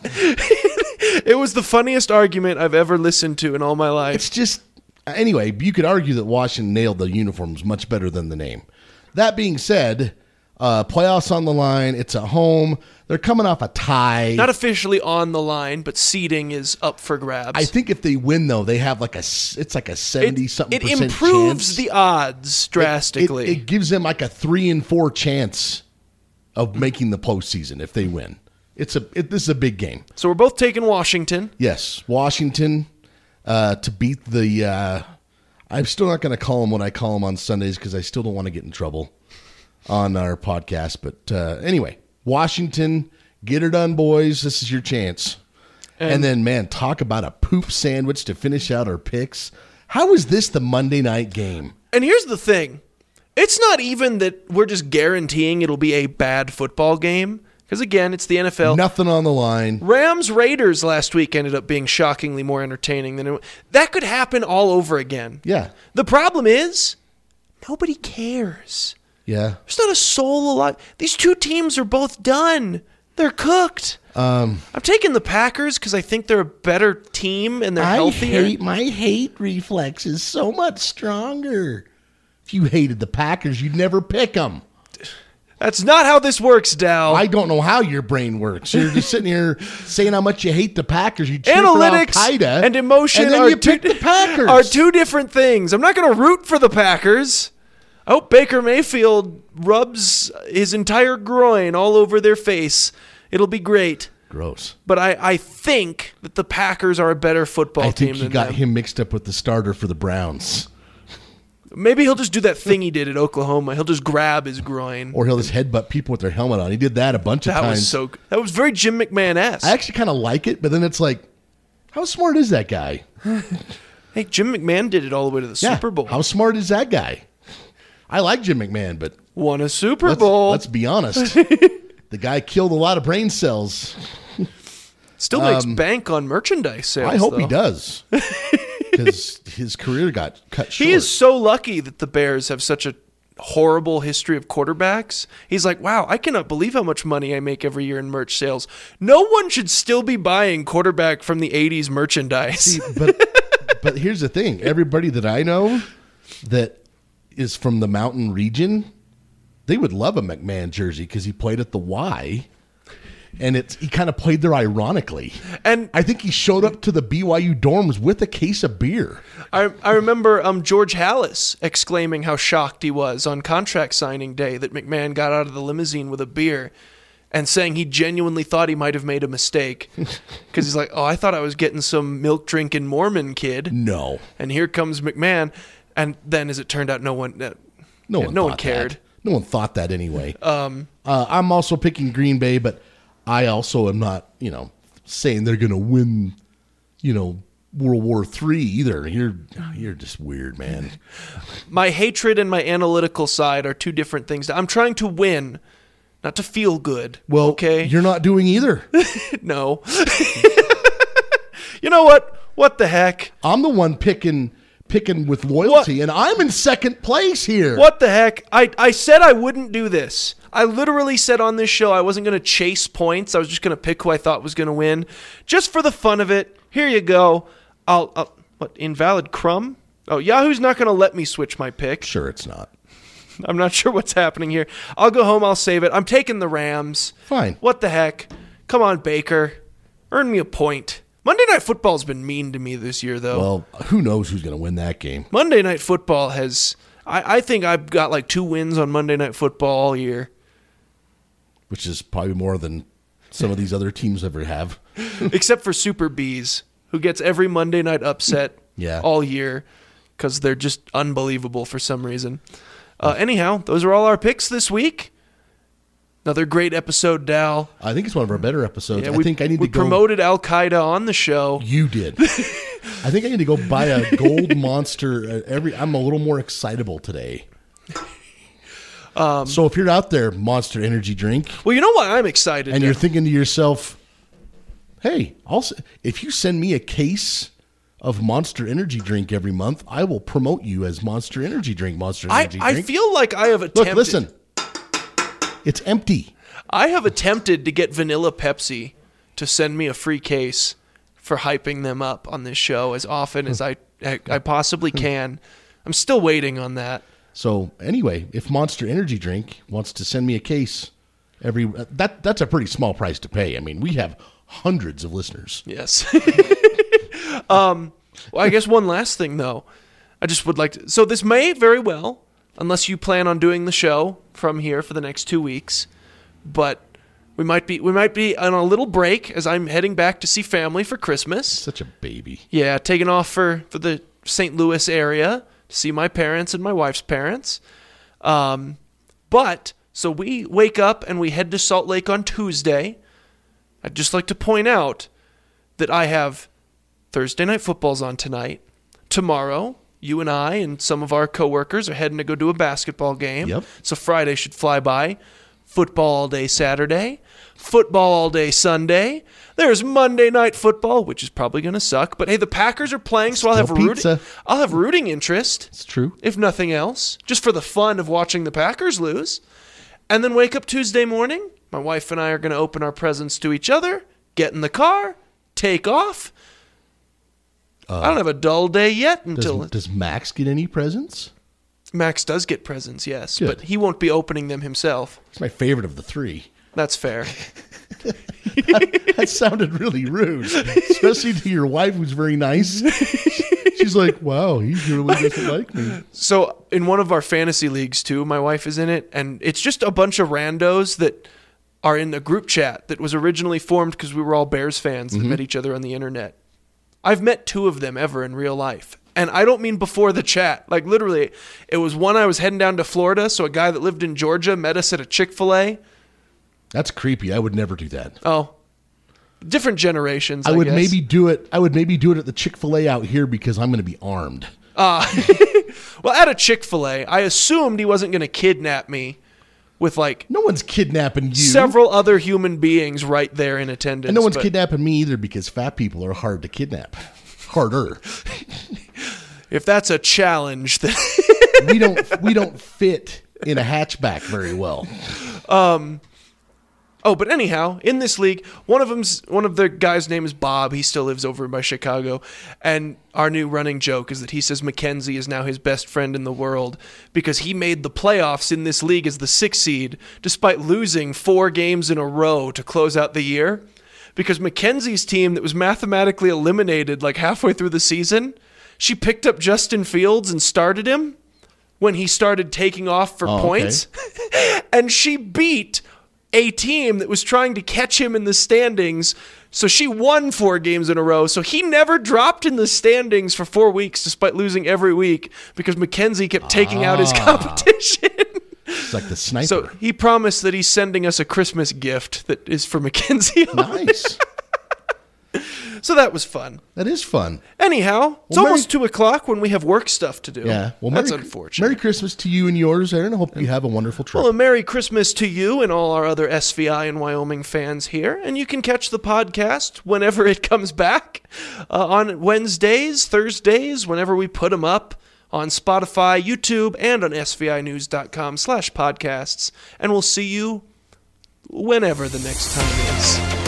It was the funniest argument I've ever listened to in all my life. It's just, anyway, you could argue that Washington nailed the uniforms much better than the name. That being said, playoffs on the line. It's at home. They're coming off a tie. Not officially on the line, but seeding is up for grabs. I think if they win, though, they have it's like a 70-something percent chance. It improves the odds drastically. It gives them like a 3-4 chance of making the postseason if they win. This is a big game. So we're both taking Washington. Yes, Washington to beat the. I'm still not going to call them what I call them on Sundays because I still don't want to get in trouble on our podcast. But anyway, Washington, get her done, boys. This is your chance. And then, man, talk about a poop sandwich to finish out our picks. How is this the Monday night game? And here's the thing. It's not even that we're just guaranteeing it'll be a bad football game. Because, again, it's the NFL. Nothing on the line. Rams-Raiders last week ended up being shockingly more entertaining than it. That could happen all over again. Yeah. The problem is, nobody cares. Yeah. There's not a soul alive. These two teams are both done. They're cooked. I'm taking the Packers because I think they're a better team and they're healthier. My hate reflex is so much stronger. If you hated the Packers, you'd never pick them. That's not how this works, Dow. I don't know how your brain works. You're just sitting here saying how much you hate the Packers. You cheer Analytics for Al-Qaeda, and emotion and then you pick the Packers. Are two different things. I'm not going to root for the Packers. I hope Baker Mayfield rubs his entire groin all over their face. It'll be great. Gross. But I think that the Packers are a better football team than them. I think you got him mixed up with the starter for the Browns. Maybe he'll just do that thing he did at Oklahoma. He'll just grab his groin. Or he'll just headbutt people with their helmet on. He did that a bunch of times. That was very Jim McMahon-esque. I actually kind of like it, but then it's like, how smart is that guy? Hey, Jim McMahon did it all the way to the Super Bowl. How smart is that guy? I like Jim McMahon, but won a Super Bowl. Let's be honest. The guy killed a lot of brain cells. Still makes bank on merchandise sales. I hope he does. Because his career got cut short. He is so lucky that the Bears have such a horrible history of quarterbacks. He's like, wow, I cannot believe how much money I make every year in merch sales. No one should still be buying quarterback from the 80s merchandise. See, but here's the thing. Everybody that I know that is from the mountain region, they would love a McMahon jersey because he played at the Y. And he kind of played there ironically. And I think he showed up to the BYU dorms with a case of beer. I remember George Halas exclaiming how shocked he was on contract signing day that McMahon got out of the limousine with a beer and saying he genuinely thought he might have made a mistake. Because he's like, oh, I thought I was getting some milk-drinking Mormon kid. No. And here comes McMahon. And then, as it turned out, no one cared. No one thought that anyway. I'm also picking Green Bay, but I also am not, saying they're going to win, World War III either. You're just weird, man. My hatred and my analytical side are two different things. I'm trying to win, not to feel good. Well, okay? You're not doing either. No. You know what? What the heck? I'm the one picking with loyalty, and I'm in second place here. What the heck? I said I wouldn't do this. I literally said on this show I wasn't going to chase points. I was just going to pick who I thought was going to win. Just for the fun of it. Here you go. What, invalid crumb? Oh, Yahoo's not going to let me switch my pick. Sure it's not. I'm not sure what's happening here. I'll go home. I'll save it. I'm taking the Rams. Fine. What the heck? Come on, Baker. Earn me a point. Monday Night Football's been mean to me this year, though. Well, who knows who's going to win that game? Monday Night Football has... I think I've got like 2 wins on Monday Night Football all year. Which is probably more than some of these other teams ever have. Except for Super Bees, who gets every Monday night upset all year because they're just unbelievable for some reason. Anyhow, those are all our picks this week. Another great episode, Dal. I think it's one of our better episodes. Yeah, we promoted Al-Qaeda on the show. You did. I think I need to go buy a gold monster. I'm a little more excitable today. So if you're out there, Monster Energy drink. Well, you know what? I'm excited. And you're thinking to yourself, hey, if you send me a case of Monster Energy drink every month, I will promote you as Monster Energy drink. I feel like I have attempted. Look, listen. It's empty. I have attempted to get Vanilla Pepsi to send me a free case for hyping them up on this show as often as I possibly can. I'm still waiting on that. So anyway, if Monster Energy drink wants to send me a case that's a pretty small price to pay. I mean, we have hundreds of listeners. Yes. Well, I guess one last thing though. I just would like to. So this may very well, unless you plan on doing the show from here for the next 2 weeks, but we might be on a little break as I'm heading back to see family for Christmas. Such a baby. Yeah, taking off for the St. Louis area to see my parents and my wife's parents. But so we wake up and we head to Salt Lake on Tuesday. I'd just like to point out that I have Thursday Night Football's on tonight. Tomorrow, you and I and some of our coworkers are heading to go do a basketball game. Yep. So Friday should fly by. Football all day Saturday. Football all day Sunday. There's Monday Night Football, which is probably going to suck. But hey, the Packers are playing, so I'll have rooting interest. It's true. If nothing else. Just for the fun of watching the Packers lose. And then wake up Tuesday morning. My wife and I are going to open our presents to each other, get in the car, take off. I don't have a dull day yet until... Does Max get any presents? Max does get presents, yes. Good. But he won't be opening them himself. It's my favorite of the 3. That's fair. That sounded really rude, especially to your wife, who's very nice. She's like, wow, he really doesn't like me. So in one of our fantasy leagues, too, my wife is in it, and it's just a bunch of randos that are in the group chat that was originally formed because we were all Bears fans that met each other on the internet. I've met 2 of them ever in real life. And I don't mean before the chat. Like, literally, it was one I was heading down to Florida, so a guy that lived in Georgia met us at a Chick-fil-A. That's creepy. I would never do that. Oh, different generations, I would guess. maybe do it. I would maybe do it at the Chick-fil-A out here because I'm going to be armed. Well, at a Chick-fil-A, I assumed he wasn't going to kidnap me with, like, No one's kidnapping you. several other human beings right there in attendance. And no one's but- kidnapping me either because fat people are hard to kidnap. Harder. If that's a challenge, then we don't fit in a hatchback very well. Oh, but anyhow, in this league, one of the guys' name is Bob. He still lives over by Chicago, and our new running joke is that he says Mackenzie is now his best friend in the world because he made the playoffs in this league as the 6th seed, despite losing 4 games in a row to close out the year. Because Mackenzie's team that was mathematically eliminated like halfway through the season, she picked up Justin Fields and started him when he started taking off for points, and she beat a team that was trying to catch him in the standings. So she won 4 games in a row. So he never dropped in the standings for 4 weeks, despite losing every week because Mackenzie kept taking out his competition. It's like the sniper. So he promised that he's sending us a Christmas gift that is for Mackenzie. Nice. So that was fun. That is fun. Anyhow, it's Well, almost 2 o'clock when we have work stuff to do. Yeah. Well, that's Merry, unfortunate. Merry Christmas to you and yours, Aaron. I hope you have a wonderful trip. Well, a Merry Christmas to you and all our other SVI and Wyoming fans here. And you can catch the podcast whenever it comes back on Wednesdays, Thursdays, whenever we put them up on Spotify, YouTube, and on svinews.com/podcasts. And we'll see you whenever the next time is.